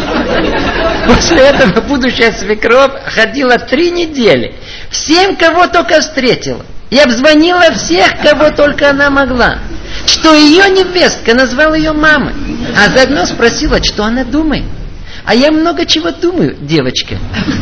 После этого будущая свекровь ходила 3 недели. Всем, кого только встретила. И обзвонила всех, кого только она могла. Что ее невестка назвала ее мамой. А заодно спросила, что она думает. А я много чего думаю, девочка.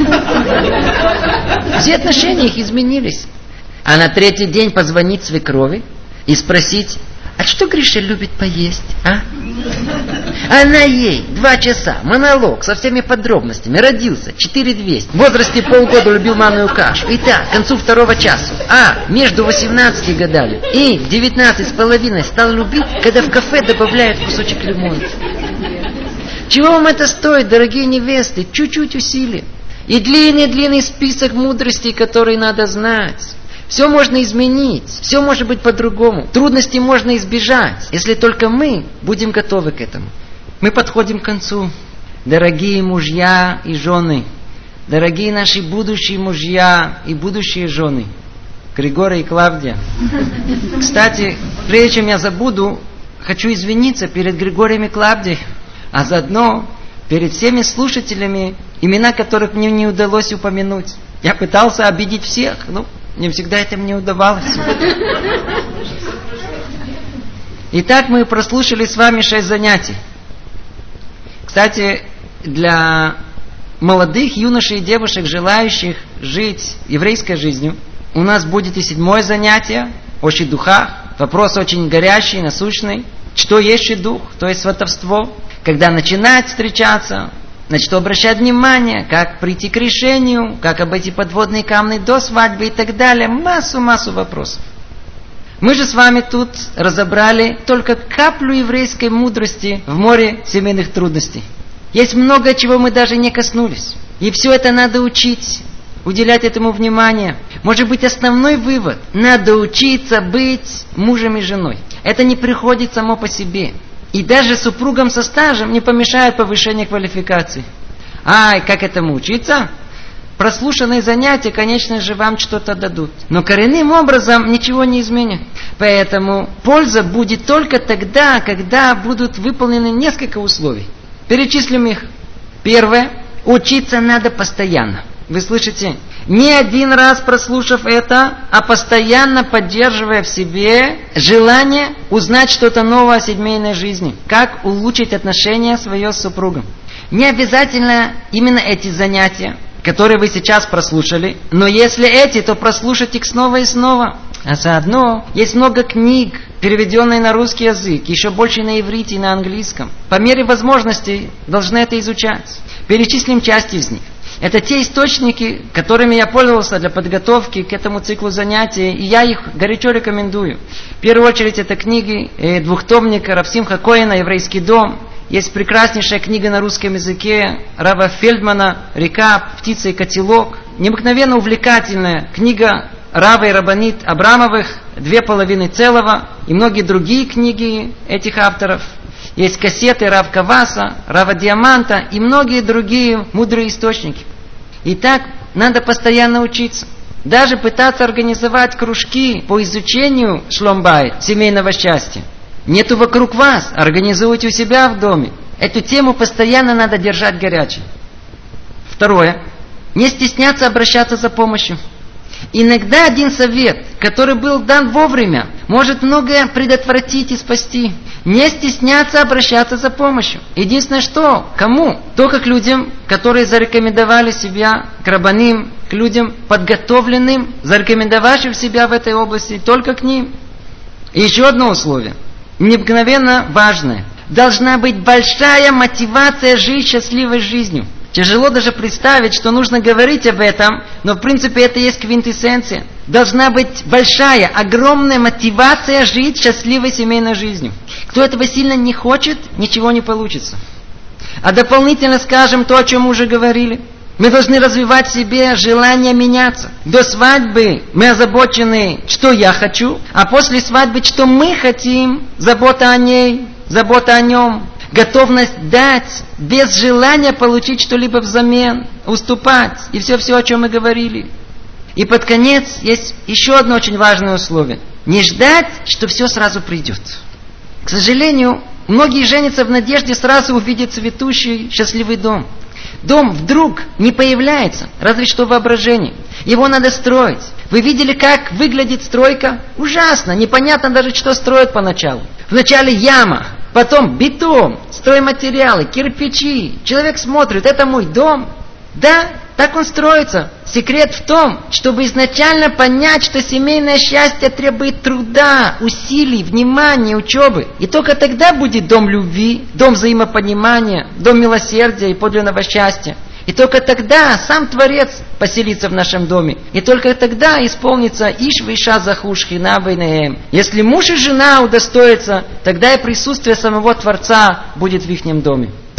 Все отношения их изменились. А на 3-й день позвонить свекрови и спросить: а что Гриша любит поесть, Она ей 2 часа, монолог со всеми подробностями. Родился 4200, в возрасте полгода любил манную кашу. Итак, к концу 2-го часа, между 18 годами и 19,5 стал любить, когда в кафе добавляют кусочек лимона. Чего вам это стоит, дорогие невесты? Чуть-чуть усилий. И длинный список мудростей, которые надо знать. Все можно изменить, все может быть по-другому. Трудностей можно избежать, если только мы будем готовы к этому. Мы подходим к концу. Дорогие мужья и жены, дорогие наши будущие мужья и будущие жены, Григорий и Клавдия. Кстати, прежде чем я забуду, хочу извиниться перед Григорием и Клавдией, а заодно перед всеми слушателями, имена которых мне не удалось упомянуть. Я пытался обидеть всех, но не всегда это мне удавалось. Итак, мы прослушали с вами 6 занятий. Кстати, для молодых юношей и девушек, желающих жить еврейской жизнью, у нас будет и 7-е занятие о шидухах. Вопрос очень горячий, насущный. Что есть шидух, то есть сватовство. Когда начинать встречаться, на что обращать внимание, как прийти к решению, как обойти подводные камни до свадьбы и так далее. Массу вопросов. Мы же с вами тут разобрали только каплю еврейской мудрости в море семейных трудностей. Есть много чего мы даже не коснулись. И все это надо учить, уделять этому внимание. Может быть, основной вывод: надо учиться быть мужем и женой. Это не приходит само по себе. И даже супругам со стажем не помешает повышение квалификации. как этому учиться? Прослушанные занятия, конечно же, вам что-то дадут. Но коренным образом ничего не изменят. Поэтому польза будет только тогда, когда будут выполнены несколько условий. Перечислим их. Первое. Учиться надо постоянно. Вы слышите? Не один раз прослушав это, а постоянно поддерживая в себе желание узнать что-то новое о семейной жизни. Как улучшить отношения свое с супругом. Не обязательно именно эти занятия, которые вы сейчас прослушали, но если эти, то прослушать их снова и снова. А заодно есть много книг, переведенные на русский язык, еще больше на иврите и на английском. По мере возможностей должны это изучать. Перечислим часть из них. Это те источники, которыми я пользовался для подготовки к этому циклу занятий, и я их горячо рекомендую. В первую очередь это книги двухтомника Рав Симха Коэна «Еврейский дом». Есть прекраснейшая книга на русском языке Рава Фельдмана «Река, птица и котелок». Необыкновенно увлекательная книга Рава и Рабанит Абрамовых «Две половины целого» и многие другие книги этих авторов. Есть кассеты Рав Каваса, Рава Диаманта и многие другие мудрые источники. Итак, надо постоянно учиться. Даже пытаться организовать кружки по изучению шлом-байт, семейного счастья. Нету вокруг вас, организуйте у себя в доме. Эту тему постоянно надо держать горячей. Второе. Не стесняться обращаться за помощью. Иногда один совет, который был дан вовремя, может многое предотвратить и спасти. Не стесняться обращаться за помощью. Единственное что, кому? Только к людям, которые зарекомендовали себя, к рабаним, к людям подготовленным, зарекомендовавшим себя в этой области, только к ним. И еще одно условие, необыкновенно важное. Должна быть большая мотивация жить счастливой жизнью. Тяжело даже представить, что нужно говорить об этом, но в принципе это и есть квинтэссенция. Должна быть большая, огромная мотивация жить счастливой семейной жизнью. Кто этого сильно не хочет, ничего не получится. А дополнительно скажем то, о чем мы уже говорили. Мы должны развивать в себе желание меняться. До свадьбы мы озабочены, что я хочу, а после свадьбы, что мы хотим, забота о ней, забота о нем. Готовность дать, без желания получить что-либо взамен, уступать. И все, о чем мы говорили. И под конец есть еще одно очень важное условие. Не ждать, что все сразу придет. К сожалению, многие женятся в надежде сразу увидеть цветущий, счастливый дом. Дом вдруг не появляется, разве что в воображении. Его надо строить. Вы видели, как выглядит стройка? Ужасно, непонятно даже, что строят поначалу. Вначале яма, потом бетон, стройматериалы, кирпичи. Человек смотрит, это мой дом. Да, так он строится. Секрет в том, чтобы изначально понять, что семейное счастье требует труда, усилий, внимания, учебы. И только тогда будет дом любви, дом взаимопонимания, дом милосердия и подлинного счастья. И только тогда сам Творец поселится в нашем доме. И только тогда исполнится «Иш виша захуш хина бейнеhem». Если муж и жена удостоятся, тогда и присутствие самого Творца будет в ихнем доме.